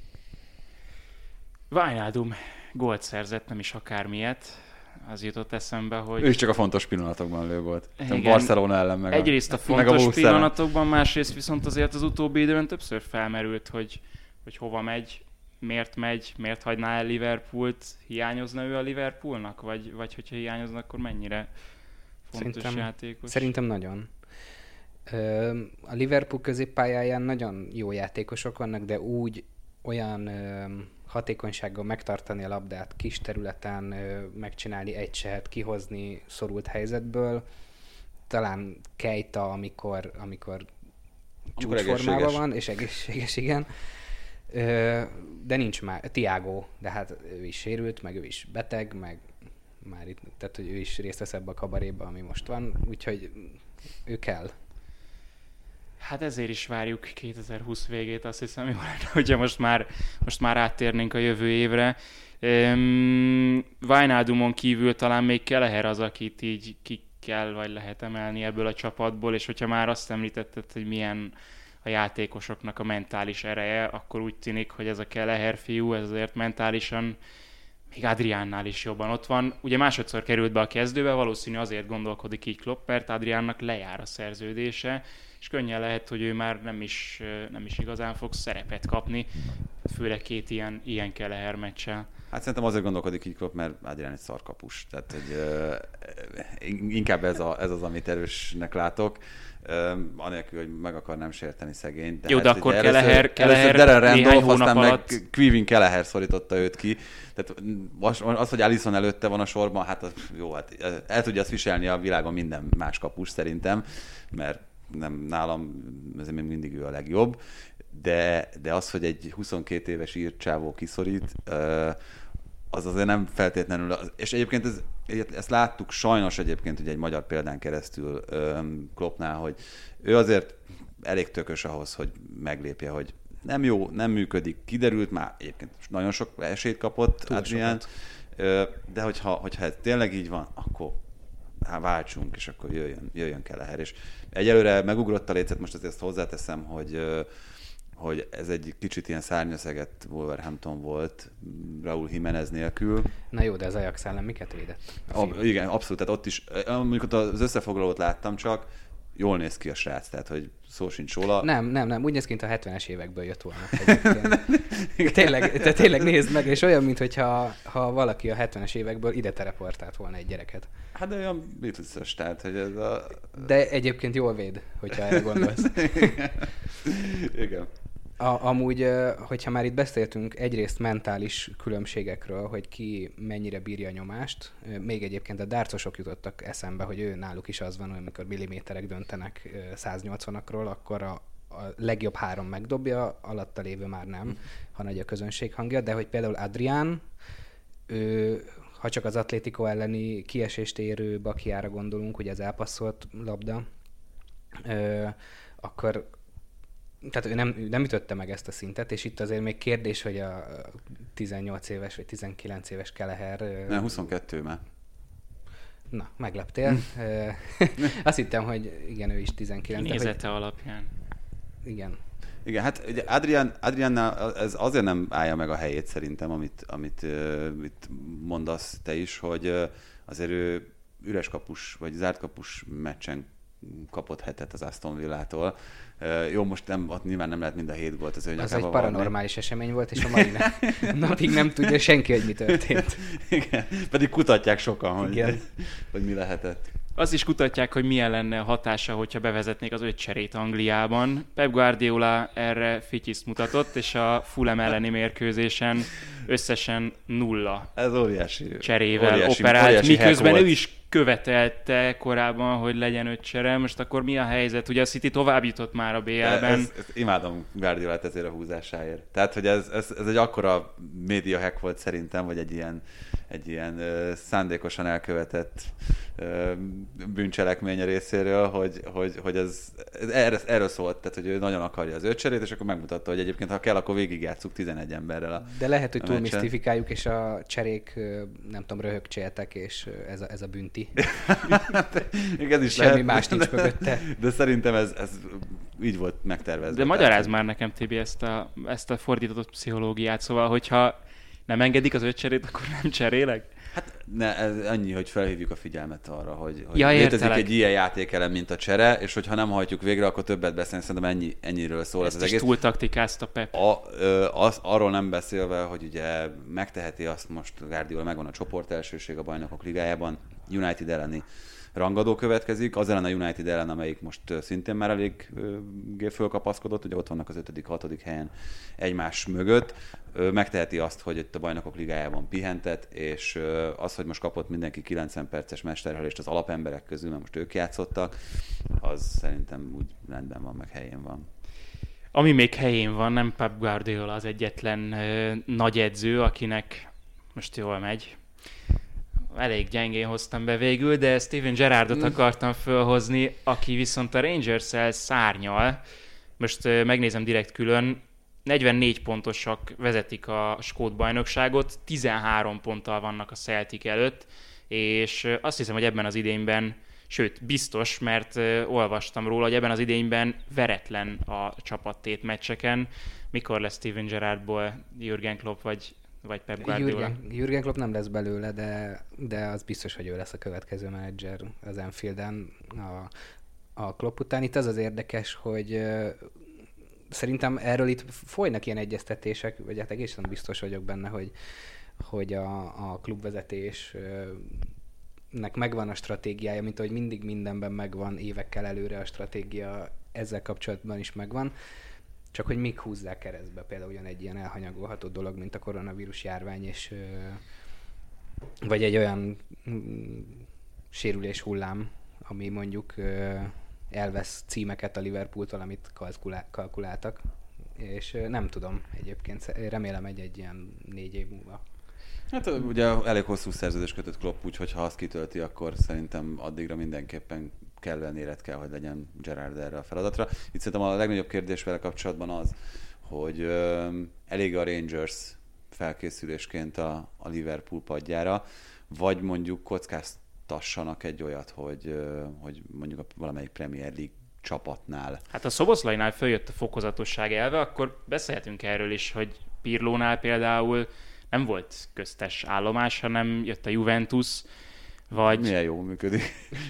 S2: Wijnaldum gólt szerzett, nem is akármilyet. Az jutott eszembe, hogy...
S4: Ő is csak a fontos pillanatokban lő volt. Barcelona ellen meg
S2: egyrészt a, a fontos a pillanatokban, másrészt viszont azért az utóbbi időben többször felmerült, hogy, hogy hova megy, miért megy, miért hagyná el Liverpoolt, hiányozna ő a Liverpoolnak, vagy, vagy hogyha hiányozna, akkor mennyire fontos szerintem, játékos?
S3: Szerintem nagyon. A Liverpool középpályáján nagyon jó játékosok vannak, de úgy olyan hatékonysággal megtartani a labdát, kis területen megcsinálni egy sehet, kihozni szorult helyzetből. Talán Keita, amikor, amikor csúcsformában van, és egészséges, igen. De nincs már, Thiago, de hát ő is sérült, meg ő is beteg, meg már itt, tehát hogy ő is részt vesz ebbe a kabaréba, ami most van, úgyhogy ő kell.
S2: Hát ezért is várjuk kétezer-húsz végét, azt hiszem, jó lenne, hogyha most már, most már áttérnénk a jövő évre. Um, Wijnaldumon kívül talán még Kelleher az, akit így ki kell vagy lehet emelni ebből a csapatból, és hogyha már azt említetted, hogy milyen a játékosoknak a mentális ereje, akkor úgy tűnik, hogy ez a Kelleher fiú, ez azért mentálisan még Adriánnál is jobban ott van. Ugye másodszor került be a kezdőbe, valószínű azért gondolkodik így Klopp, mert Adriánnak lejár a szerződése, és könnyen lehet, hogy ő már nem is, nem is igazán fog szerepet kapni, főleg két ilyen, ilyen Kelleher meccsel.
S4: Hát szerintem azért gondolkodik így Klopp, mert Adrián egy szarkapus. Tehát, hogy uh, inkább ez, a, ez az, amit erősnek látok. Uh, anélkül, hogy meg akarnám sérteni szegényt.
S2: Jó, de akkor Kelleher, Kelleher
S4: Darren Randolph,
S2: néhány hónap
S4: aztán
S2: alatt...
S4: meg Quivin Kelleher szorította őt ki. Tehát az, hogy Alisson előtte van a sorban, hát az, jó, hát el tudja azt viselni a világon minden más kapus szerintem, mert nem nálam, ezért még mindig ő a legjobb. De, de az, hogy egy huszonkét éves írt csávó kiszorít, uh, az azért nem feltétlenül, és egyébként ez, ezt láttuk sajnos egyébként ugye egy magyar példán keresztül um, Kloppnál, hogy ő azért elég tökös ahhoz, hogy meglépje, hogy nem jó, nem működik, kiderült, már egyébként nagyon sok esélyt kapott Adrián, de hogyha, hogyha ez tényleg így van, akkor hát váltsunk, és akkor jöjjön, jöjjön Kelleher. És egyelőre megugrott a lécet, most azért ezt hozzáteszem, hogy hogy ez egy kicsit ilyen szárnyaszegett Wolverhampton volt Raúl Jiménez nélkül.
S3: Na jó, de az Ajax ellen miket védett?
S4: A, igen, abszolút, tehát ott is, mondjuk ott az összefoglalót láttam csak, jól néz ki a srác, tehát hogy szó sincs róla.
S3: Nem, nem, nem, úgy néz ki, mint a hetvenes évekből jött volna. tényleg, te tényleg nézd meg, és olyan, mintha ha valaki a hetvenes évekből ide teleportált volna egy gyereket.
S4: Hát de olyan Beatles-ös, tehát hogy ez a...
S3: De egyébként jól véd, hogyha erre gondolsz.
S4: Igen.
S3: A, amúgy, hogyha már itt beszéltünk egyrészt mentális különbségekről, hogy ki mennyire bírja a nyomást, még egyébként a dárcosok jutottak eszembe, hogy ő náluk is az van, hogy amikor milliméterek döntenek száznyolcvanakról, akkor a, a legjobb három megdobja, alatta lévő már nem, ha nagy a közönség hangja, de hogy például Adrián, ő, ha csak az Atlético elleni kiesést érő Bakiára gondolunk, ugye az elpasszolt labda, ö, akkor tehát ő nem, ő nem ütötte meg ezt a szintet, és itt azért még kérdés, hogy a tizennyolc éves vagy tizenkilenc éves Kelleher...
S4: Nem, huszonkettő már.
S3: Na, megleptél. Azt hittem, hogy igen, ő is tizenkilenc.
S2: Nézete hogy... alapján.
S3: Igen.
S4: Igen, hát ugye Adrián, Adriánnál ez azért nem állja meg a helyét szerintem, amit, amit uh, itt mondasz te is, hogy uh, azért ő üres kapus, vagy zárt kapus meccsen kapott hetet az Aston Villától. Uh, jó, most nem, ott nyilván nem lehet mind a hét volt az ő
S3: Az egy paranormális esemény volt, és a mai napig nem tudja senki, hogy mi történt.
S4: Igen, pedig kutatják sokan, hogy,
S3: Igen.
S4: hogy mi lehetett.
S2: Azt is kutatják, hogy milyen lenne a hatása, hogyha bevezetnék az öt cserét Angliában. Pep Guardiola erre fityiszt mutatott, és a Fulham elleni mérkőzésen összesen nulla
S4: Ez óriási,
S2: cserével
S4: óriási,
S2: operált,
S4: óriási
S2: miközben ő is követelte korábban, hogy legyen öt csere. Most akkor mi a helyzet? Ugye a City tovább jutott már a bé el-ben.
S4: Ez, ez, imádom Guardiolát ezért a húzásáért. Tehát, hogy ez, ez, ez egy akkora média hack volt szerintem, vagy egy ilyen, egy ilyen uh, szándékosan elkövetett uh, bűncselekmény a részéről, hogy, hogy, hogy ez, ez erről, erről szólt, tehát, hogy ő nagyon akarja az öt cserét, és akkor megmutatta, hogy egyébként, ha kell, akkor végigjátszuk tizenegy emberrel a
S3: De lehet, hogy túl misztifikáljuk, és a cserék, nem tudom, röhögcséltek, és ez a, ez a bünti.
S4: Igen, is
S3: Semmi
S4: lehet,
S3: más nincs
S4: de,
S3: mögötte.
S4: De szerintem ez, ez így volt megtervezve.
S2: De magyarázd már nekem, Tibi, ezt a, ezt a fordított pszichológiát. Szóval, hogyha nem engedik az öt cserét, akkor nem cserélek?
S4: Hát ne, ez annyi, hogy felhívjuk a figyelmet arra, hogy, hogy
S2: ja,
S4: létezik
S2: értelek.
S4: egy ilyen játékelem, mint a csere, és hogyha nem hajtjuk végre, akkor többet beszélni. Szerintem ennyi, ennyiről szól
S2: Ezt
S4: ez
S2: is
S4: az egész.
S2: túl taktikázta Pep.
S4: A, ö, az, arról nem beszélve, hogy ugye megteheti azt most, Guardiola megvan a csoportelsőség a Bajnokok Ligájában, United elleni rangadó következik, az ellen a United ellen, amelyik most szintén már elég fölkapaszkodott, ugye ott vannak az ötödik, hatodik helyen egymás mögött, megteheti azt, hogy itt a Bajnokok Ligájában pihentet, és az, hogy most kapott mindenki kilencven perces mesterhelést az alapemberek közül, mert most ők játszottak, az szerintem úgy rendben van, meg helyén van.
S2: Ami még helyén van, nem Pep Guardiola az egyetlen ö, nagy edző, akinek most jól megy. Elég gyengén hoztam be végül, de Steven Gerrardot mm. akartam fölhozni, aki viszont a Rangers-el szárnyal. Most ö, megnézem direkt külön. negyvennégy pontosak vezetik a skót bajnokságot, tizenhárom ponttal vannak a Celtic előtt, és ö, azt hiszem, hogy ebben az idényben Sőt, biztos, mert uh, olvastam róla, hogy ebben az idényben veretlen a csapattét meccseken. Mikor lesz Steven Gerrardból Jürgen Klopp vagy, vagy Pep Guardiola?
S3: Jürgen, Jürgen Klopp nem lesz belőle, de, de az biztos, hogy ő lesz a következő menedzser az Anfielden a, a Klopp után. Itt az az érdekes, hogy uh, szerintem erről itt folynak ilyen egyeztetések, vagy hát egészen biztos vagyok benne, hogy, hogy a, a klubvezetés uh, nek megvan a stratégiája, mint ahogy mindig mindenben megvan, évekkel előre a stratégia, ezzel kapcsolatban is megvan, csak hogy még húzzák keresztbe például ugyan egy ilyen elhanyagolható dolog, mint a koronavírus járvány, és vagy egy olyan mm, sérülés hullám, ami mondjuk elvesz címeket a Liverpooltól, amit kalkulá- kalkuláltak, és nem tudom egyébként, remélem egy-egy ilyen négy év múlva.
S4: Hát ugye elég hosszú szerződés kötött Klopp, úgyhogy ha azt kitölti, akkor szerintem addigra mindenképpen kellően élet kell, hogy legyen Gerrard erre a feladatra. Itt szerintem a legnagyobb kérdés vele kapcsolatban az, hogy ö, elég a Rangers felkészülésként a, a Liverpool padjára, vagy mondjuk kockáztassanak egy olyat, hogy, ö, hogy mondjuk a valamelyik Premier League csapatnál.
S2: Hát a Szoboszlainál följött a fokozatosság elve, akkor beszélhetünk erről is, hogy Pirlónál például nem volt köztes állomás, hanem jött a Juventus, vagy...
S4: Milyen jó működik.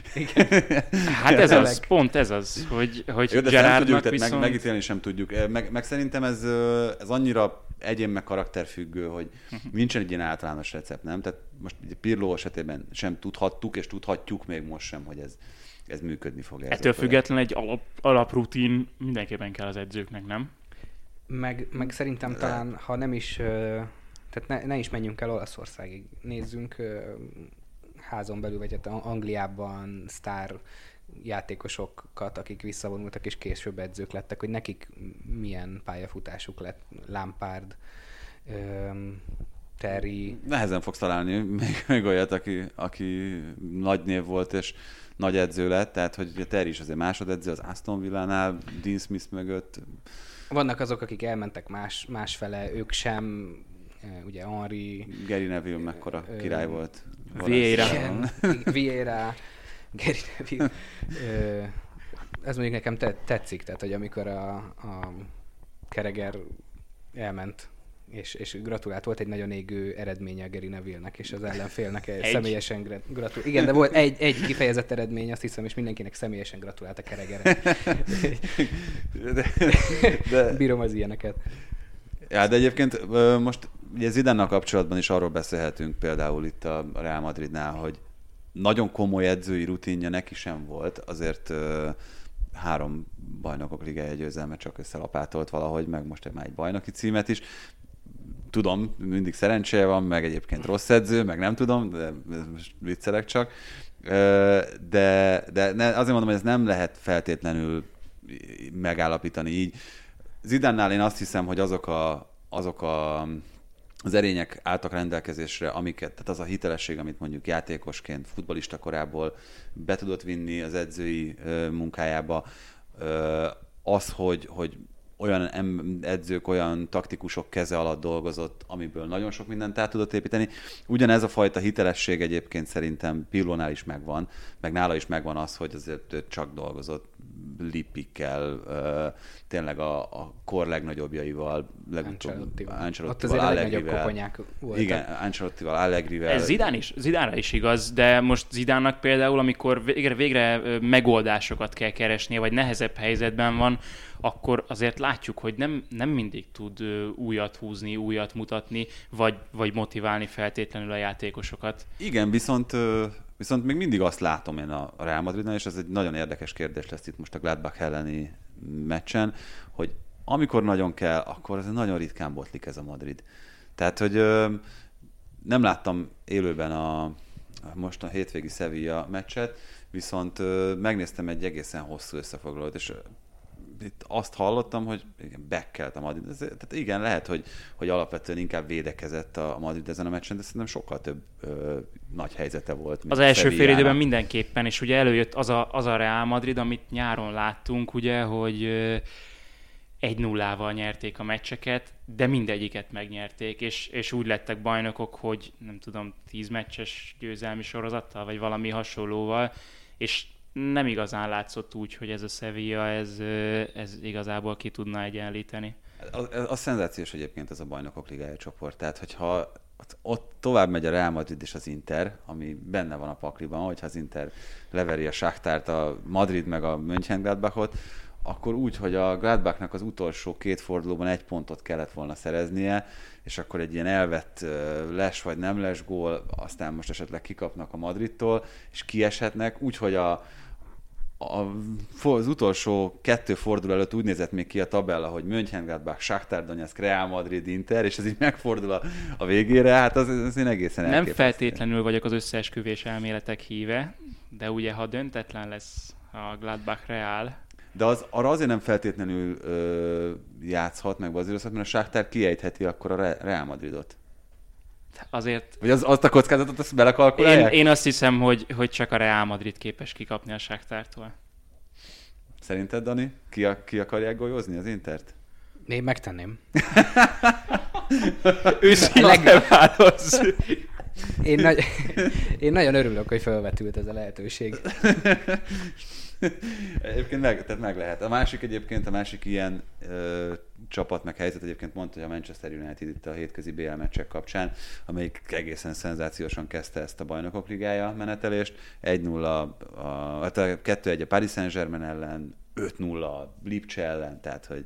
S2: Hát ez az, pont ez az, hogy, hogy
S4: jó, de
S2: Gerrardnak
S4: viszont...
S2: meg,
S4: megítélni sem tudjuk. Meg, meg szerintem ez, ez annyira egyén meg karakterfüggő, hogy uh-huh. nincsen egy ilyen általános recept, nem? Tehát most Pirlo esetében sem tudhattuk, és tudhatjuk még most sem, hogy ez, ez működni fog.
S2: Ettől függetlenül egy alap, alaprutin mindenképpen kell az edzőknek, nem?
S3: Meg, meg szerintem talán, ha nem is... Tehát ne, ne is menjünk el Olaszországig. Nézzünk uh, házon belül, vagy hát Angliában sztár játékosokat, akik visszavonultak és később edzők lettek, hogy nekik milyen pályafutásuk lett. Lampard, um, Terry...
S4: Nehezen fogsz találni még, még olyat, aki, aki nagy név volt és nagy edző lett, tehát hogy Terry is azért másodedző, az Aston Villánál, Dean Smith mögött.
S3: Vannak azok, akik elmentek más, másfele, ők sem... ugye Henry...
S4: Gary Neville mekkora ö, király volt.
S2: Vieira.
S3: Vieira, Gary Neville. Ö, ez mondjuk nekem te, tetszik, tehát hogy amikor a, a Carragher elment, és, és gratulált, volt egy nagyon égő eredménye a Gary Neville-nek, és az ellenfélnek egy. személyesen gratulált. Igen, de volt egy, egy kifejezett eredmény, azt hiszem, és mindenkinek személyesen gratulált a Carragher.
S4: de, de...
S3: Bírom az ilyeneket.
S4: Ja, de egyébként most ugye Zidane-nal kapcsolatban is arról beszélhetünk például itt a Real Madridnál, hogy nagyon komoly edzői rutinja neki sem volt, azért uh, három bajnokok ligája győzelme csak összelapátolt valahogy, meg most már egy bajnoki címet is. Tudom, mindig szerencséje van, meg egyébként rossz edző, meg nem tudom, de most viccelek csak. Uh, de de ne, azért mondom, hogy ez nem lehet feltétlenül megállapítani így. Zidannál én azt hiszem, hogy azok, a, azok a, az erények álltak rendelkezésre, amiket, tehát az a hitelesség, amit mondjuk játékosként, futballista korából be tudott vinni az edzői ö, munkájába, ö, az, hogy, hogy olyan edzők, olyan taktikusok keze alatt dolgozott, amiből nagyon sok mindent át tudott építeni. Ugyanez a fajta hitelesség egyébként szerintem Pirlónál is megvan, meg nála is megvan az, hogy azért ő csak dolgozott Lippikkel, tényleg a, a kor legnagyobbjaival,
S3: Ancelottival. Ott azért a legnagyobb koponyák voltak.
S4: Igen, Ancelottival, Allegrivel.
S2: Ez Zidane is, Zidánra is igaz, de most Zidánnak például, amikor végre, végre megoldásokat kell keresnie, vagy nehezebb helyzetben van, akkor azért látjuk, hogy nem, nem mindig tud újat húzni, újat mutatni, vagy, vagy motiválni feltétlenül a játékosokat.
S4: Igen, viszont, viszont még mindig azt látom én a Real Madridnál, és ez egy nagyon érdekes kérdés lesz itt most a Gladbach elleni meccsen, hogy amikor nagyon kell, akkor ez nagyon ritkán botlik ez a Madrid. Tehát, hogy nem láttam élőben a, most a hétvégi Sevilla meccset, viszont megnéztem egy egészen hosszú összefoglalót, és itt azt hallottam, hogy igen, bekkelt a Madrid. Ez, tehát igen, lehet, hogy, hogy alapvetően inkább védekezett a Madrid ezen a meccsen, de szerintem sokkal több ö, nagy helyzete volt.
S2: Az első fél időben mindenképpen, és ugye előjött az a, az a Real Madrid, amit nyáron láttunk, ugye, hogy egy nullával nyerték a meccseket, de mindegyiket megnyerték, és, és úgy lettek bajnokok, hogy nem tudom, tíz meccses győzelmi sorozattal, vagy valami hasonlóval, és nem igazán látszott úgy, hogy ez a Sevilla, ez, ez igazából ki tudna egyenlíteni.
S4: A, a, a szenzációs egyébként ez a Bajnokok Ligája csoport, tehát hogyha ott tovább megy a Real Madrid és az Inter, ami benne van a pakliban, hogyha az Inter leveri a Shakhtárt, a Madrid meg a Mönchengladbachot, akkor úgy, hogy a Gladbachnak az utolsó két fordulóban egy pontot kellett volna szereznie, és akkor egy ilyen elvett les vagy nem les gól, aztán most esetleg kikapnak a Madridtól, és kieshetnek, úgyhogy a, a, az utolsó kettő forduló előtt úgy nézett még ki a tabella, hogy Mönchengladbach, Shakhtar Donetsk, Real Madrid, Inter, és ez így megfordul a, a végére, hát az, az én egészen
S2: Nem
S4: elképesztő.
S2: feltétlenül vagyok az összeesküvés elméletek híve, de ugye ha döntetlen lesz a Gladbach Real,
S4: de az, arra azért nem feltétlenül ö, játszhat, meg bazírozhat, mert a Shakhtar kiejtheti akkor a Real Madridot.
S2: Azért...
S4: Vagy az, azt a kockázatot azt
S2: Én,
S4: belekalkulálják?
S2: én azt hiszem, hogy, hogy csak a Real Madrid képes kikapni a Shakhtártól.
S4: Szerinted, Dani? Ki, a, ki akarják golyozni az Intert?
S3: Én megtenném.
S2: Őszintén
S3: leg-
S2: válasz.
S3: Én, nagy... Én nagyon örülök, hogy felvetült ez a lehetőség.
S4: Egyébként meg, tehát meg lehet. A másik egyébként, a másik ilyen ö, csapat meg helyzet egyébként mondta, hogy a Manchester United itt a hétközi bé el meccsek kapcsán, amelyik egészen szenzációsan kezdte ezt a Bajnokok Ligája menetelést. egy nulla, a, a kettő egy a Paris Saint-Germain ellen, öt nulla a Lipcse ellen, tehát hogy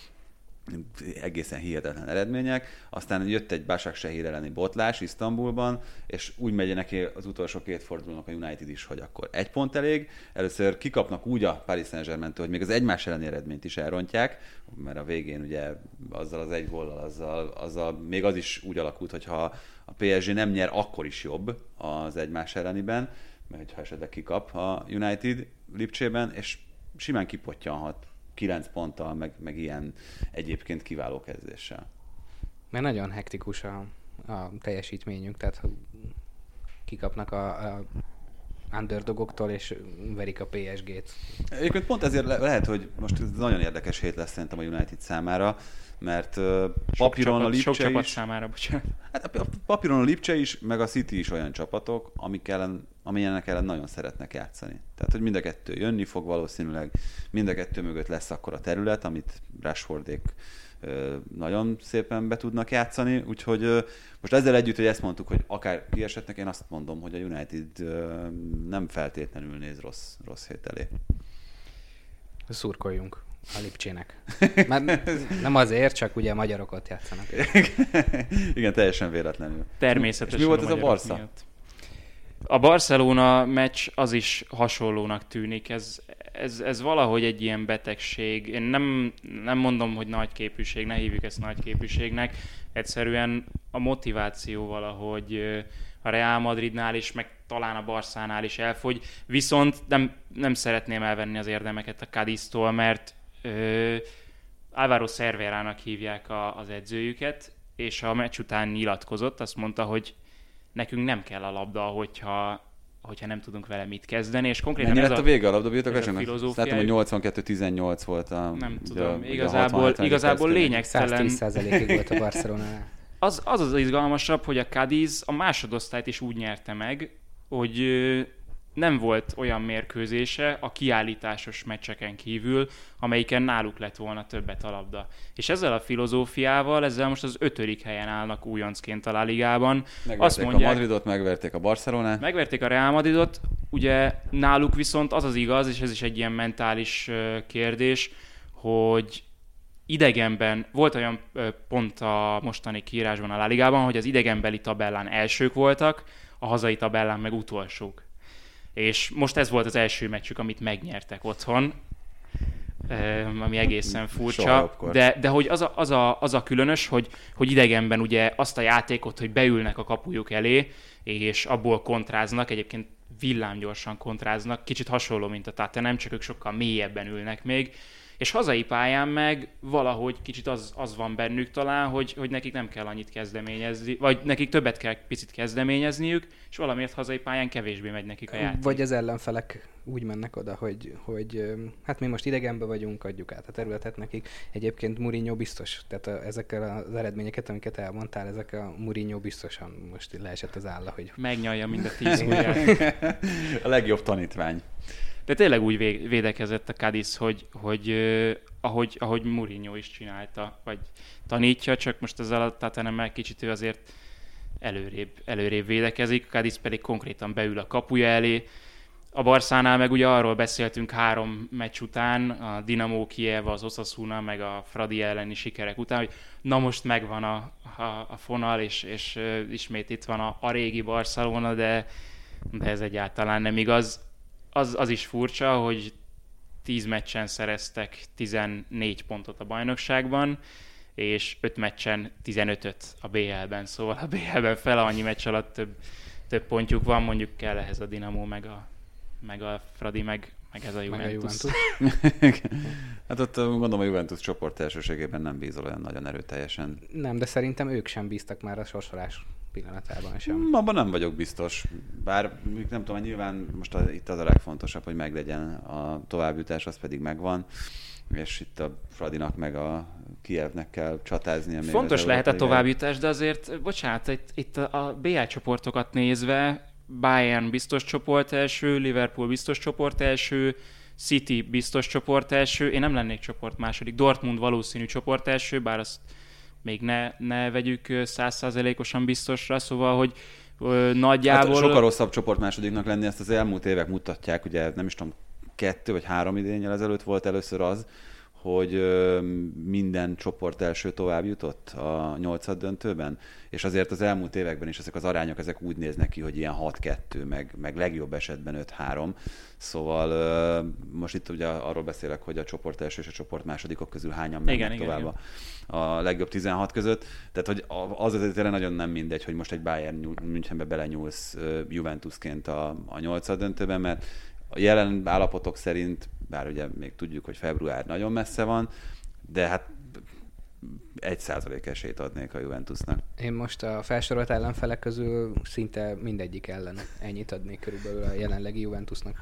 S4: egészen hihetetlen eredmények. Aztán jött egy Başakşehir elleni botlás Isztambulban, és úgy megy neki az utolsó két fordulónak a United is, hogy akkor egy pont elég. Először kikapnak úgy a Paris Saint-Germain-től, hogy még az egymás elleni eredményt is elrontják, mert a végén ugye azzal az egy góllal, azzal, azzal még az is úgy alakult, hogy ha a pé es gé nem nyer, akkor is jobb az egymás elleniben, mert ha esetleg kikap a United Lipcsében, és simán kipottyanhat kilenc ponttal, meg, meg ilyen egyébként kiváló kezdéssel.
S3: Mert nagyon hektikus a, a teljesítményünk, tehát ha kikapnak a, a underdogoktól, és verik a pé es gét.
S4: Egyébként pont ezért le- lehet, hogy most ez nagyon érdekes hét lesz szerintem a United számára, mert uh, papíron
S2: csapat,
S4: a Lipcse
S2: sok csapat
S4: is,
S2: számára, bocsánat.
S4: hát a papíron a Lipcse is, meg a City is olyan csapatok, amik ellen, amilyenek ellen nagyon szeretnek játszani. Tehát, hogy mind a kettő jönni fog valószínűleg, mind a kettő mögött lesz akkor a terület, amit Rashfordék uh, nagyon szépen be tudnak játszani, úgyhogy uh, most ezzel együtt, hogy ezt mondtuk, hogy akár kiesetnek, én azt mondom, hogy a United uh, nem feltétlenül néz rossz, rossz hét elé.
S3: Szurkoljunk a Lipcsének. Már nem azért, csak ugye magyarok ott játszanak.
S4: Igen, teljesen véletlenül.
S2: Természetesen.
S4: És mi volt ez a
S2: magyarok
S4: Barca?
S2: miatt. A Barcelona meccs az is hasonlónak tűnik. Ez, ez, ez valahogy egy ilyen betegség. Én nem, nem mondom, hogy nagy képűség, ne hívjuk ezt nagy képűségnek. Egyszerűen a motiváció valahogy a Real Madridnál is, meg talán a Barszánál is elfogy. Viszont nem, nem szeretném elvenni az érdemeket a Cadiztól, mert ö, Álvaro Cerverának hívják a, az edzőjüket, és a meccs után nyilatkozott, azt mondta, hogy nekünk nem kell a labda, hogyha, hogyha nem tudunk vele mit kezdeni, és konkrétan
S4: Mennyi
S2: ez
S4: lett a,
S2: a
S4: vége a labdabirtoklásának?
S2: filozófiája.
S4: Látom, hogy nyolcvankettő tizennyolc volt a...
S2: Nem
S4: ugye,
S2: tudom,
S4: ugye
S2: igazából,
S4: hatvan
S2: igazából
S4: perc
S2: lényegtelen.
S3: száztíz százalékig volt a Barcelonánál.
S2: Az, az az izgalmasabb, hogy a Cádiz a másodosztályt is úgy nyerte meg, hogy ö, nem volt olyan mérkőzése a kiállításos meccseken kívül, amelyiken náluk lett volna többet a labda. És ezzel a filozófiával, ezzel most az ötödik helyen állnak újoncként a La Ligában.
S4: Megverték
S2: Azt mondják,
S4: a Madridot, megverték a Barcelonát.
S2: Megverték a Real Madridot, ugye náluk viszont az az igaz, és ez is egy ilyen mentális ö, kérdés, hogy idegenben, volt olyan ö, pont a mostani kiírásban a La Ligában, hogy az idegenbeli tabellán elsők voltak, a hazai tabellán meg utolsók. És most ez volt az első meccsük, amit megnyertek otthon, ami egészen furcsa, de, de hogy az a, az, a, az a különös, hogy, hogy idegenben ugye azt a játékot, hogy beülnek a kapujuk elé, és abból kontráznak, egyébként villámgyorsan kontráznak, kicsit hasonló, mint a Tottenham, csak ők sokkal mélyebben ülnek még, és hazai pályán meg valahogy kicsit az, az van bennük talán, hogy, hogy nekik nem kell annyit kezdeményezni, vagy nekik többet kell picit kezdeményezniük, és valamiért hazai pályán kevésbé megy nekik a játék.
S3: Vagy az ellenfelek úgy mennek oda, hogy, hogy hát mi most idegenben vagyunk, adjuk át a területet nekik. Egyébként Mourinho biztos, tehát a, ezekkel az eredményeket, amiket elmondtál, ezek a Mourinho biztosan most leesett az álla, hogy...
S2: Megnyalja mind a tíz ujját.
S4: A legjobb tanítvány.
S2: de tényleg úgy védekezett a Cádiz, hogy, hogy uh, ahogy, ahogy Mourinho is csinálta, vagy tanítja, csak most ezzel a Tottenhammel kicsit ő azért előrébb, előrébb védekezik, a Cádiz pedig konkrétan beül a kapuja elé. A Barszánál meg ugye arról beszéltünk három meccs után, a Dinamo Kiev, az Osasuna, meg a Fradi elleni sikerek után, hogy na most megvan a, a, a fonal, és, és uh, ismét itt van a, a régi Barcelona, de, de ez egyáltalán nem igaz. Az, az is furcsa, hogy tíz meccsen szereztek tizennégy pontot a bajnokságban, és öt meccsen tizenötöt a bé el-ben, szóval a bé el-ben fele annyi meccs alatt több, több pontjuk van, mondjuk kell ehhez a Dinamo, meg a, meg a Fradi, meg, meg ez a Juventus.
S3: Meg a Juventus.
S4: Hát ott gondolom a Juventus csoport elsőségében nem bízol olyan nagyon erőteljesen.
S3: Nem, de szerintem ők sem bíztak már a sorsolás pillanatában sem.
S4: Abban nem vagyok biztos. Bár nem tudom, nyilván most a, itt az a legfontosabb, hogy meglegyen a továbbjutás, az pedig megvan. És itt a Fradinak meg a Kijevnek kell csatáznia.
S2: Fontos lehet a továbbjutás, de azért, bocsánat, itt, itt a bé el csoportokat nézve, Bayern biztos csoport első, Liverpool biztos csoport első, City biztos csoport első, én nem lennék csoport második, Dortmund valószínű csoport első, bár azt még ne, ne vegyük száz százalékosan biztosra, szóval, hogy ö, nagyjából...
S4: Hát sokkal rosszabb csoport másodiknak lenni, ezt az elmúlt évek mutatják, ugye nem is tudom, kettő vagy három idényel ezelőtt volt először az, hogy ö, minden csoport első tovább jutott a nyolcad döntőben, és azért az elmúlt években is ezek az arányok ezek úgy néznek ki, hogy ilyen hat kettő, meg, meg legjobb esetben öt három. Szóval ö, most itt ugye arról beszélek, hogy a csoport első és a csoport másodikok közül hányan mennek igen, tovább igen, a, a legjobb tizenhat között. Tehát hogy az azért tényleg nagyon nem mindegy, hogy most egy Bayern Münchenbe belenyúlsz Juventusként a, a nyolcad döntőben, mert a jelen állapotok szerint, bár ugye még tudjuk, hogy február nagyon messze van, de hát egy százalék esélyt adnék a Juventusnak.
S3: Én most a felsorolt ellenfelek közül szinte mindegyik ellen ennyit adnék körülbelül a jelenlegi Juventusnak.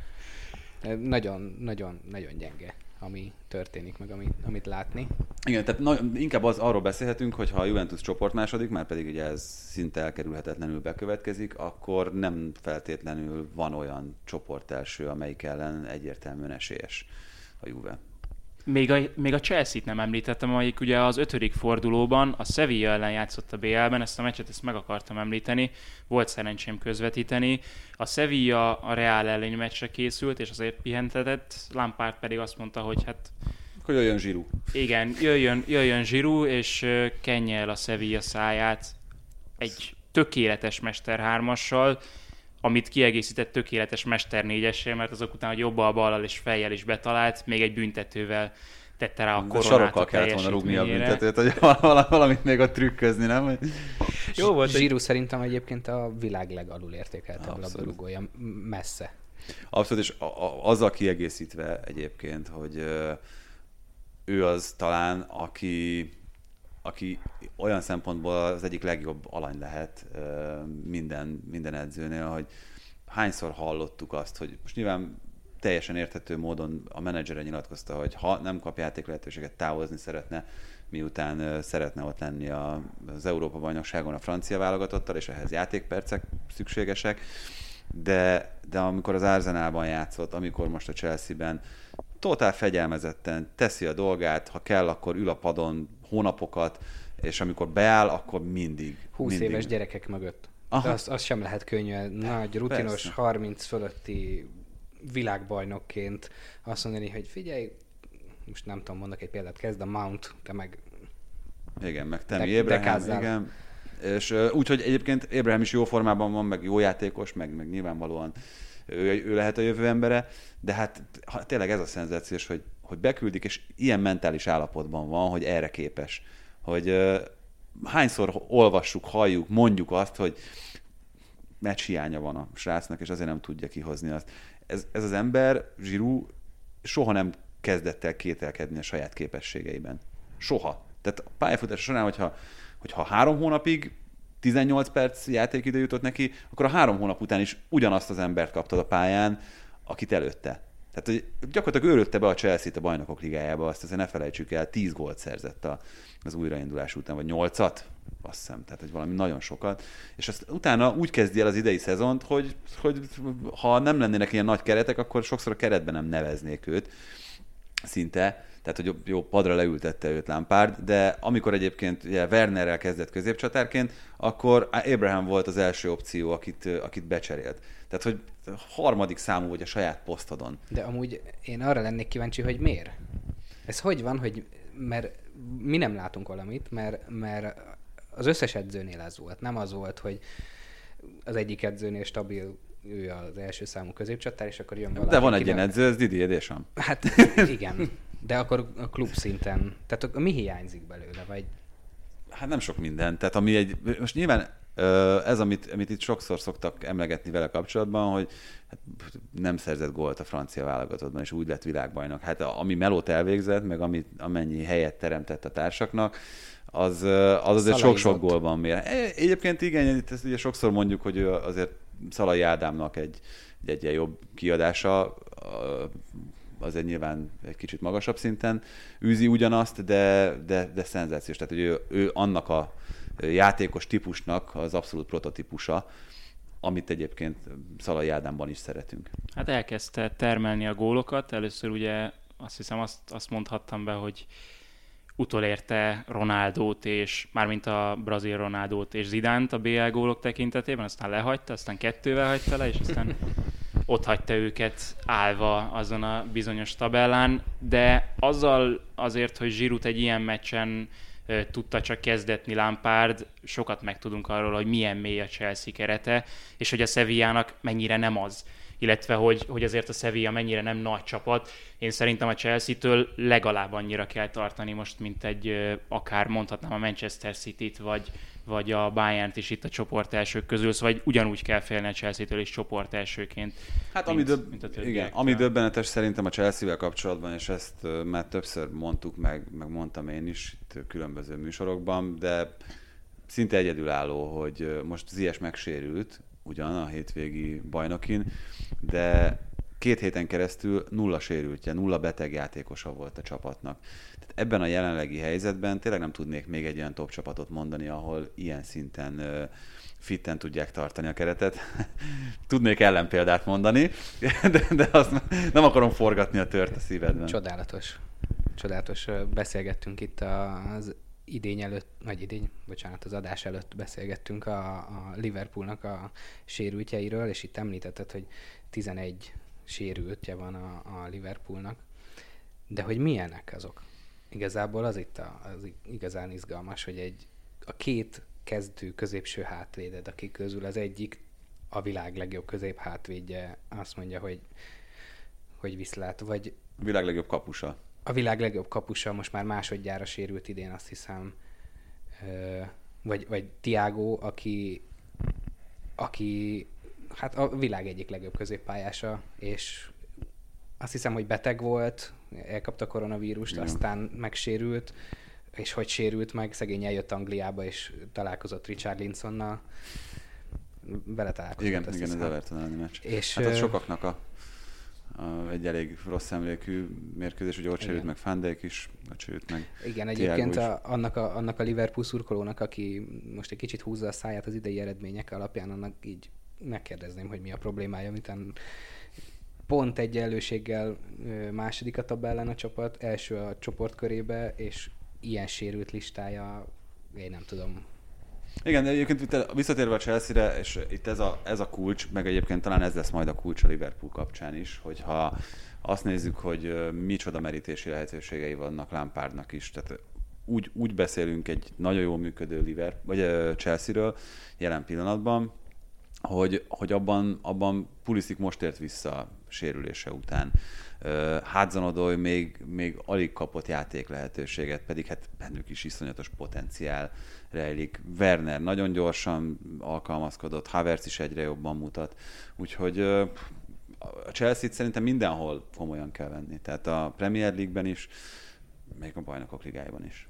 S3: Nagyon, nagyon, nagyon gyenge, ami történik, meg amit, amit látni.
S4: Igen, tehát na, inkább az, arról beszélhetünk, hogy ha a Juventus csoport második, már pedig ugye ez szinte elkerülhetetlenül bekövetkezik, akkor nem feltétlenül van olyan csoport első, amelyik ellen egyértelműen esélyes a Juve.
S2: Még a, még a Chelsea-t nem említettem, amelyik ugye az ötödik fordulóban a Sevilla ellen játszott a bé el-ben, ezt a meccset ezt meg akartam említeni, volt szerencsém közvetíteni. A Sevilla a Real elleni meccsre készült, és azért pihentetett, Lampard pedig azt mondta, hogy hát...
S4: Hogy jöjjön Giroud.
S2: Igen, jöjjön, jöjjön Giroud, és kenje el a Sevilla száját egy tökéletes Mester hármassal, amit kiegészített tökéletes Mester négyessel, mert azok után, hogy jobbal, ballal és fejjel is betalált, még egy büntetővel tette rá a koronát.
S4: Sarokkal kellett volna rúgni a büntetőt, hogy valamit még ott trükközni, nem?
S3: Jó volt. Giroud szerintem egyébként a világ legalul értékeltebb labdarúgója messze.
S4: Abszolút, és a, a, azzal kiegészítve egyébként, hogy ö, ő az talán, aki, aki olyan szempontból az egyik legjobb alany lehet ö, minden, minden edzőnél, hogy hányszor hallottuk azt, hogy most nyilván teljesen érthető módon a menedzsere nyilatkozta, hogy ha nem kap játék lehetőséget, távozni szeretne, miután ö, szeretne ott lenni a, az Európa-bajnokságon a francia válogatottal, és ehhez játékpercek szükségesek. De, de amikor az Arsenalban játszott, amikor most a Chelsea-ben totál fegyelmezetten teszi a dolgát, ha kell, akkor ül a padon hónapokat, és amikor beáll, akkor mindig.
S3: húsz
S4: mindig.
S3: éves gyerekek mögött. De az, az sem lehet könnyű, nagy, rutinos, persze. harminc fölötti világbajnokként azt mondani, hogy figyelj, most nem tudom, mondok egy példát, kezd a Mount, te meg...
S4: Igen, meg Tammy Abraham, igen. És uh, úgyhogy egyébként Abraham is jó formában van, meg jó játékos, meg, meg nyilvánvalóan ő, ő lehet a jövő embere, de hát ha, tényleg ez a szenzációs, hogy, hogy beküldik, és ilyen mentális állapotban van, hogy erre képes. Hogy uh, hányszor olvassuk, halljuk, mondjuk azt, hogy meccs hiánya van a srácnak, és azért nem tudja kihozni azt. Ez, ez az ember, Giroud, soha nem kezdett el kételkedni a saját képességeiben. Soha. Tehát a pályafutás során, hogyha hogyha három hónapig tizennyolc perc játékidő jutott neki, akkor a három hónap után is ugyanazt az embert kaptad a pályán, akit előtte. Tehát hogy gyakorlatilag ő lőtte be a Chelsea-t a Bajnokok Ligájába, azt azért ne felejtsük el, tíz gólt szerzett az újraindulás után, vagy nyolcat, azt hiszem, tehát hogy valami nagyon sokat, és azt utána úgy kezdi el az idei szezont, hogy, hogy ha nem lennének ilyen nagy keretek, akkor sokszor a keretben nem neveznék őt szinte, tehát hogy jó, padra leültette őt Lampard, de amikor egyébként ugye, Wernerrel kezdett középcsatárként, akkor Abraham volt az első opció, akit, akit becserélt. Tehát, hogy harmadik számú vagy a saját posztodon.
S3: De amúgy én arra lennék kíváncsi, hogy miért? Ez hogy van, hogy mert mi nem látunk valamit, mert, mert az összes edzőnél ez volt. Nem az volt, hogy az egyik edzőnél stabil, ő az első számú középcsatár, és akkor jön valaki.
S4: De van egy ilyen edző, ez Didier Deschamps.
S3: Hát igen, de akkor a klub szinten, tehát mi hiányzik belőle, vagy?
S4: Hát nem sok minden. Tehát ami egy, most nyilván ez, amit, amit itt sokszor szoktak emlegetni vele kapcsolatban, hogy hát nem szerzett gólt a francia válogatottban, és úgy lett világbajnok. Hát ami melót elvégzett, meg ami, amennyi helyet teremtett a társaknak, az, az azért sok-sok gólban mér. Egyébként igen, itt ezt ugye sokszor mondjuk, hogy azért Szalai Ádámnak egy, egy, egy ilyen jobb kiadása, azért nyilván egy kicsit magasabb szinten űzi ugyanazt, de, de, de szenzációs. Tehát, hogy ő, ő annak a játékos típusnak az abszolút prototípusa, amit egyébként Szalai Ádámban is szeretünk.
S2: Hát elkezdte termelni a gólokat. Először ugye azt hiszem azt, azt mondhattam be, hogy utolérte Ronaldót, és mármint a brazil Ronaldót és Zidánt a bé el gólok tekintetében, aztán lehagyta, aztán kettővel hagyta le, és aztán ott hagyta őket állva azon a bizonyos tabellán, de azzal azért, hogy Giroud egy ilyen meccsen e, tudta csak kezdetni Lampard, sokat megtudunk arról, hogy milyen mély a Chelsea kerete, és hogy a Sevillának mennyire nem az, illetve hogy, hogy azért a Sevilla mennyire nem nagy csapat. Én szerintem a Chelsea-től legalább annyira kell tartani most, mint egy, akár mondhatnám a Manchester City-t, vagy, vagy a Bayernt is itt a csoport elsők közül, szóval ugyanúgy kell félni a Chelsea-től is csoport elsőként.
S4: Hát mint, ami, döb- mint igen, ami döbbenetes szerintem a Chelsea-vel kapcsolatban, és ezt már többször mondtuk, meg, meg mondtam én is itt különböző műsorokban, de szinte egyedülálló, hogy most Ziyech megsérült, ugyan a hétvégi bajnokin, de két héten keresztül nulla sérültje, nulla beteg játékosa volt a csapatnak. Tehát ebben a jelenlegi helyzetben tényleg nem tudnék még egy olyan top csapatot mondani, ahol ilyen szinten uh, fitten tudják tartani a keretet. Tudnék ellenpéldát mondani, de, de azt nem akarom forgatni a tört a szívedben.
S3: Csodálatos. Csodálatos. Beszélgettünk itt az idény előtt, vagy idény, bocsánat, az adás előtt beszélgettünk a, a Liverpoolnak a sérültjeiről, és itt említetted, hogy tizenegy sérültje van a, a Liverpoolnak, de hogy milyenek azok? Igazából az itt a, az igazán izgalmas, hogy egy, a két kezdő középső hátvéded, akik közül az egyik a világ legjobb közép hátvédje, azt mondja, hogy, hogy viszlát, vagy
S4: a világ legjobb kapusa.
S3: A világ legjobb kapusa most már másodjára sérült idén, azt hiszem, vagy, vagy Thiago, aki, aki hát a világ egyik legjobb középpályása, és azt hiszem, hogy beteg volt, elkapta koronavírust, igen. Aztán megsérült, és hogy sérült meg, szegény eljött Angliába, és találkozott Richarlisonnal, vele találkozott.
S4: Igen, igen, ez Everton elleni meccs.
S3: És,
S4: hát az sokaknak a egy elég rossz emlékű mérkőzés, ugye ott sérült meg Van Dijk is, ott sérült meg
S3: igen, egyébként a, annak, a, annak a Liverpool szurkolónak, aki most egy kicsit húzza a száját az idei eredmények alapján, annak így megkérdezném, hogy mi a problémája, miután pont egyenlőséggel második a tabellán a csapat, első a csoportkörébe, és ilyen sérült listája, én nem tudom.
S4: Igen, egyébként visszatérve a Chelsea-re, és itt ez a, ez a kulcs, meg egyébként talán ez lesz majd a kulcs a Liverpool kapcsán is, hogyha azt nézzük, hogy micsoda merítési lehetőségei vannak Lampardnak is, tehát úgy, úgy beszélünk egy nagyon jól működő Liverpool, vagy Chelsea-ről jelen pillanatban, hogy, hogy abban, abban Pulisic most ért vissza sérülése után. Hudson-Odoi még, még alig kapott játék lehetőséget, pedig hát bennük is iszonyatos potenciál rejlik. Werner nagyon gyorsan alkalmazkodott, Havertz is egyre jobban mutat. Úgyhogy a Chelsea-t szerintem mindenhol komolyan kell venni. Tehát a Premier League-ben is, még a Bajnokok Ligájában is.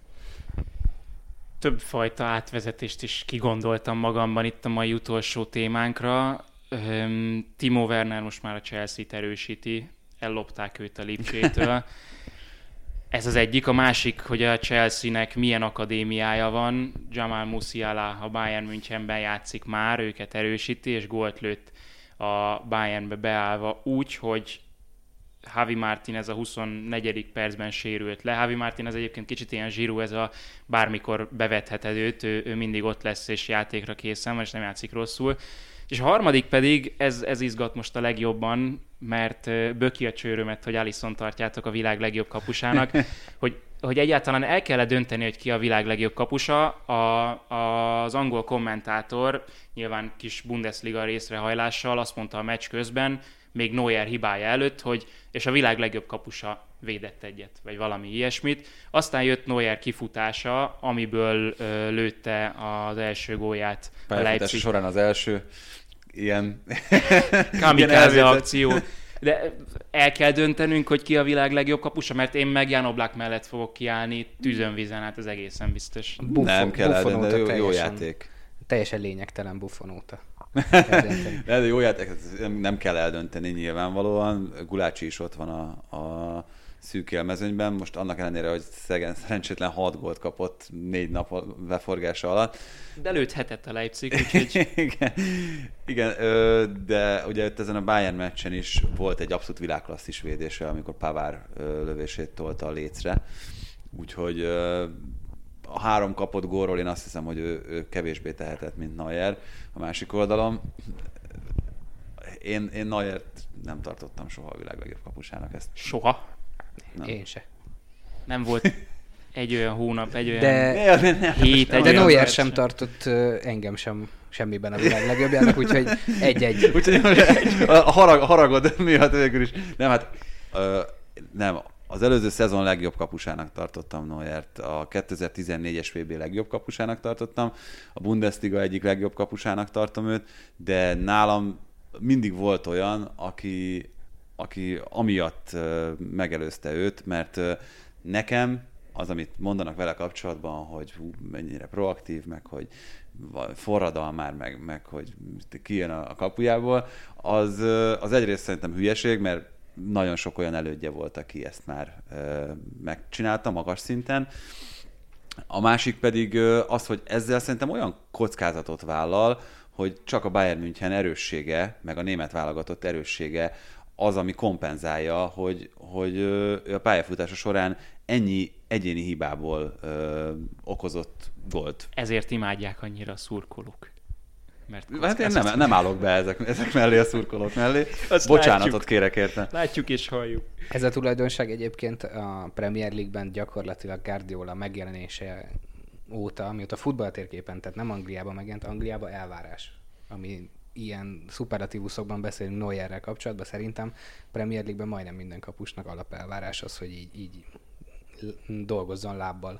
S2: Több fajta átvezetést is kigondoltam magamban itt a mai utolsó témánkra. Timo Werner most már a Chelsea-t erősíti, ellopták őt a Lipcsétől. Ez az egyik. A másik, hogy a Chelsea-nek milyen akadémiája van. Jamal Musiala a Bayern Münchenben játszik már, őket erősíti, és gólt lőtt a Bayernbe beállva úgy, hogy Javi Martínez a huszonnegyedik percben sérült le. Javi Martínez egyébként kicsit ilyen zsírú, ez a bármikor bevetheted őt, ő, ő mindig ott lesz és játékra készen van, és nem játszik rosszul. És a harmadik pedig, ez, ez izgat most a legjobban, mert böki a csőrömet, hogy Alisson tartjátok a világ legjobb kapusának, hogy, hogy egyáltalán el kellett dönteni, hogy ki a világ legjobb kapusa. A, a, az angol kommentátor, nyilván kis Bundesliga részrehajlással azt mondta a meccs közben, még Neuer hibája előtt, hogy és a világ legjobb kapusa védett egyet, vagy valami ilyesmit. Aztán jött Neuer kifutása, amiből ö, lőtte az első gólját a Leipzig.
S4: során az első ilyen
S2: kamikaze akció. De el kell döntenünk, hogy ki a világ legjobb kapusa, mert én meg Jan Oblak mellett fogok kiállni tűzönvízen, hát ez egészen biztos.
S3: Buffon,
S4: nem kell eldönteni, jó, jó
S3: teljesen,
S4: játék.
S3: Teljesen lényegtelen Buffon óta.
S4: De jó játék, nem kell eldönteni nyilvánvalóan. Gulácsi is ott van a, a szűk élmezőnyben. Most annak ellenére, hogy Szegen szerencsétlen hat gólt kapott négy nap leforgása alatt.
S2: De lőthetett a Leipzig, úgyhogy...
S4: igen, igen, de ugye itt ezen a Bayern meccsen is volt egy abszolút világklasszis védése, amikor Pavard lövését tolta a lécre. Úgyhogy a három kapott gólról én azt hiszem, hogy ő, ő kevésbé tehetett, mint Neuer a másik oldalon. Én, én Neuert nem tartottam soha a világ legjobb kapusának. Ezt
S2: Soha?
S3: Nem. Én se.
S2: Nem volt egy olyan hónap, egy olyan
S3: de,
S2: hét, egy
S3: de
S2: olyan
S3: Neuer
S2: perc
S3: sem tartott engem sem semmiben a világ legjobbjának, úgyhogy egy-egy.
S4: Úgyhogy a, harag, a haragod miatt végül is. Nem, hát ö, nem. Az előző szezon legjobb kapusának tartottam Neuert, a kétezer-tizennégyes vé bé legjobb kapusának tartottam, a Bundesliga egyik legjobb kapusának tartom őt, de nálam mindig volt olyan, aki, aki amiatt megelőzte őt, mert nekem az, amit mondanak vele kapcsolatban, hogy hú, mennyire proaktív, meg hogy forradalmár, meg, meg hogy kijön a kapujából, az, az egyrészt szerintem hülyeség, mert nagyon sok olyan elődje volt, aki ezt már ö, megcsinálta magas szinten. A másik pedig ö, az, hogy ezzel szerintem olyan kockázatot vállal, hogy csak a Bayern München erőssége, meg a német válogatott erőssége az, ami kompenzálja, hogy, hogy ö, a pályafutása során ennyi egyéni hibából ö, okozott gólt.
S2: Ezért imádják annyira a szurkolók. Mert
S4: hát én nem, nem állok be ezek, ezek mellé, a szurkolók mellé.
S2: Azt
S4: Bocsánatot
S2: látjuk.
S4: kérek érte.
S2: Látjuk és halljuk.
S3: Ez a tulajdonság egyébként a Premier League-ben gyakorlatilag Guardiola megjelenése óta, mióta futballtérképen, tehát nem Angliában megjelent, Angliában elvárás, ami ilyen szuperlatívuszokban beszélünk Neuerrel kapcsolatban, szerintem Premier League-ben majdnem minden kapusnak alapelvárás az, hogy így, így dolgozzon lábbal.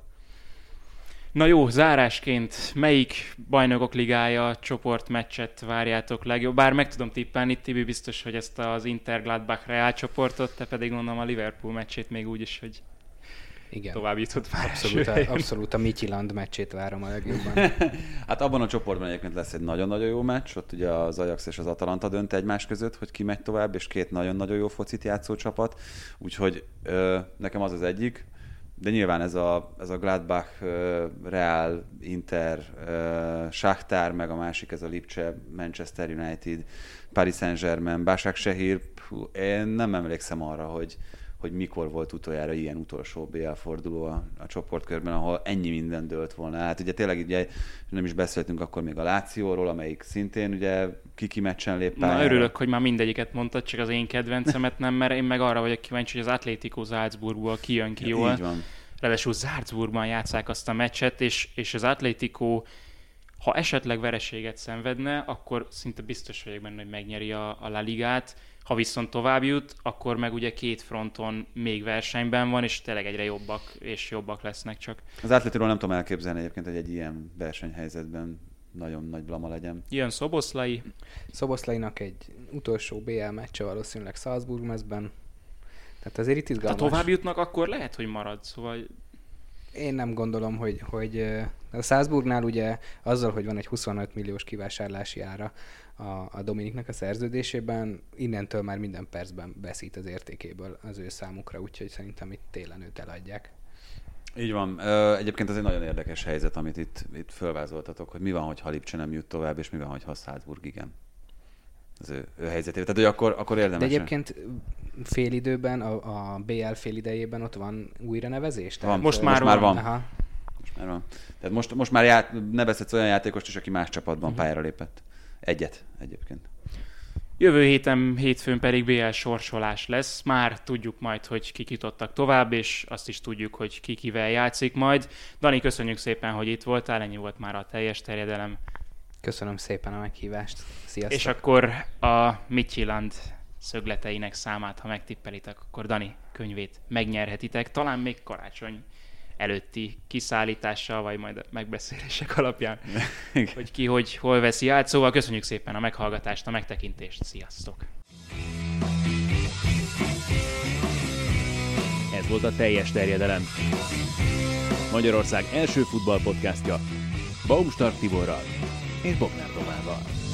S2: Na jó, zárásként melyik bajnokok ligája csoportmeccset várjátok legjobb? Bár meg tudom tippelni, Tibi biztos, hogy ezt az Inter Gladbach Real csoportot, te pedig mondom a Liverpool meccsét még úgy is, hogy
S3: igen,
S2: tovább jutott már.
S3: Abszolút, a, abszolút a Midtjylland meccsét várom a legjobban.
S4: Hát abban a csoportban egyébként lesz egy nagyon-nagyon jó meccs, ott ugye az Ajax és az Atalanta dönt egymás között, hogy ki megy tovább, és két nagyon-nagyon jó focit játszó csapat, úgyhogy ö, nekem az az egyik. De nyilván ez a, ez a Gladbach, uh, Real, Inter, uh, Shakhtar, meg a másik ez a Lipcse, Manchester United, Paris Saint-Germain, Başakşehir. Én nem emlékszem arra, hogy, hogy mikor volt utoljára ilyen utolsó bé el forduló a, a csoportkörben, ahol ennyi minden dőlt volna. Hát ugye tényleg ugye nem is beszéltünk akkor még a Lációról, amelyik szintén ugye kiki meccsen lép pályára.
S2: Na örülök, hogy már mindegyiket mondtad, csak az én kedvencemet nem, mert én meg arra vagyok kíváncsi, hogy az Atlético Salzburgból kijön ki jól.
S4: Így van.
S2: Ráadásul Salzburgban játsszák azt a meccset, és, és az Atlético, ha esetleg vereséget szenvedne, akkor szinte biztos vagyok benne, hogy megnyeri a, a La Ligát. Ha viszont tovább jut, akkor meg ugye két fronton még versenyben van, és tényleg egyre jobbak és jobbak lesznek csak.
S4: Az Atlétiról nem tudom elképzelni egyébként, hogy egy ilyen versenyhelyzetben nagyon nagy blama legyen.
S2: Jön Szoboszlai.
S3: Szoboszlainak egy utolsó bé el meccse valószínűleg Salzburg mezben. Tehát azért itt izgalmas.
S2: Ha tovább jutnak, akkor lehet, hogy marad, szóval...
S3: Én nem gondolom, hogy, hogy a Salzburgnál ugye azzal, hogy van egy huszonöt milliós kivásárlási ára a, a Dominiknak a szerződésében, innentől már minden percben veszít az értékéből az ő számukra, úgyhogy szerintem itt télen őt eladják.
S4: Így van. Egyébként ez egy nagyon érdekes helyzet, amit itt, itt fölvázoltatok, hogy mi van, hogyha Lipcse nem jut tovább, és mi van, hogyha Salzburg igen. Az ő, ő helyzetében. Tehát, hogy akkor, akkor érdemes.
S3: De egyébként félidőben, a, a bé el félidejében ott van újra nevezés?
S4: Van.
S2: Most,
S4: most
S2: már
S4: van.
S2: van.
S3: Aha.
S4: Most már van. Tehát most, most már ját, nevezhetsz olyan játékost is, aki más csapatban uh-huh. pályára lépett. Egyet egyébként.
S2: Jövő héten, hétfőn pedig bé el sorsolás lesz. Már tudjuk majd, hogy kik jutottak tovább, és azt is tudjuk, hogy ki kivel játszik majd. Dani, köszönjük szépen, hogy itt voltál, ennyi volt már a teljes terjedelem.
S3: Köszönöm szépen a meghívást. Sziasztok!
S2: És akkor a Midtjylland szögleteinek számát, ha megtippelitek, akkor Dani könyvét megnyerhetitek. Talán még karácsony előtti kiszállítással, vagy majd a megbeszélések alapján, hogy ki, hogy hol veszi át. Szóval köszönjük szépen a meghallgatást, a megtekintést. Sziasztok!
S1: Ez volt a teljes terjedelem. Magyarország első futballpodcastja Baumstark Tiborral és Bognár Domával.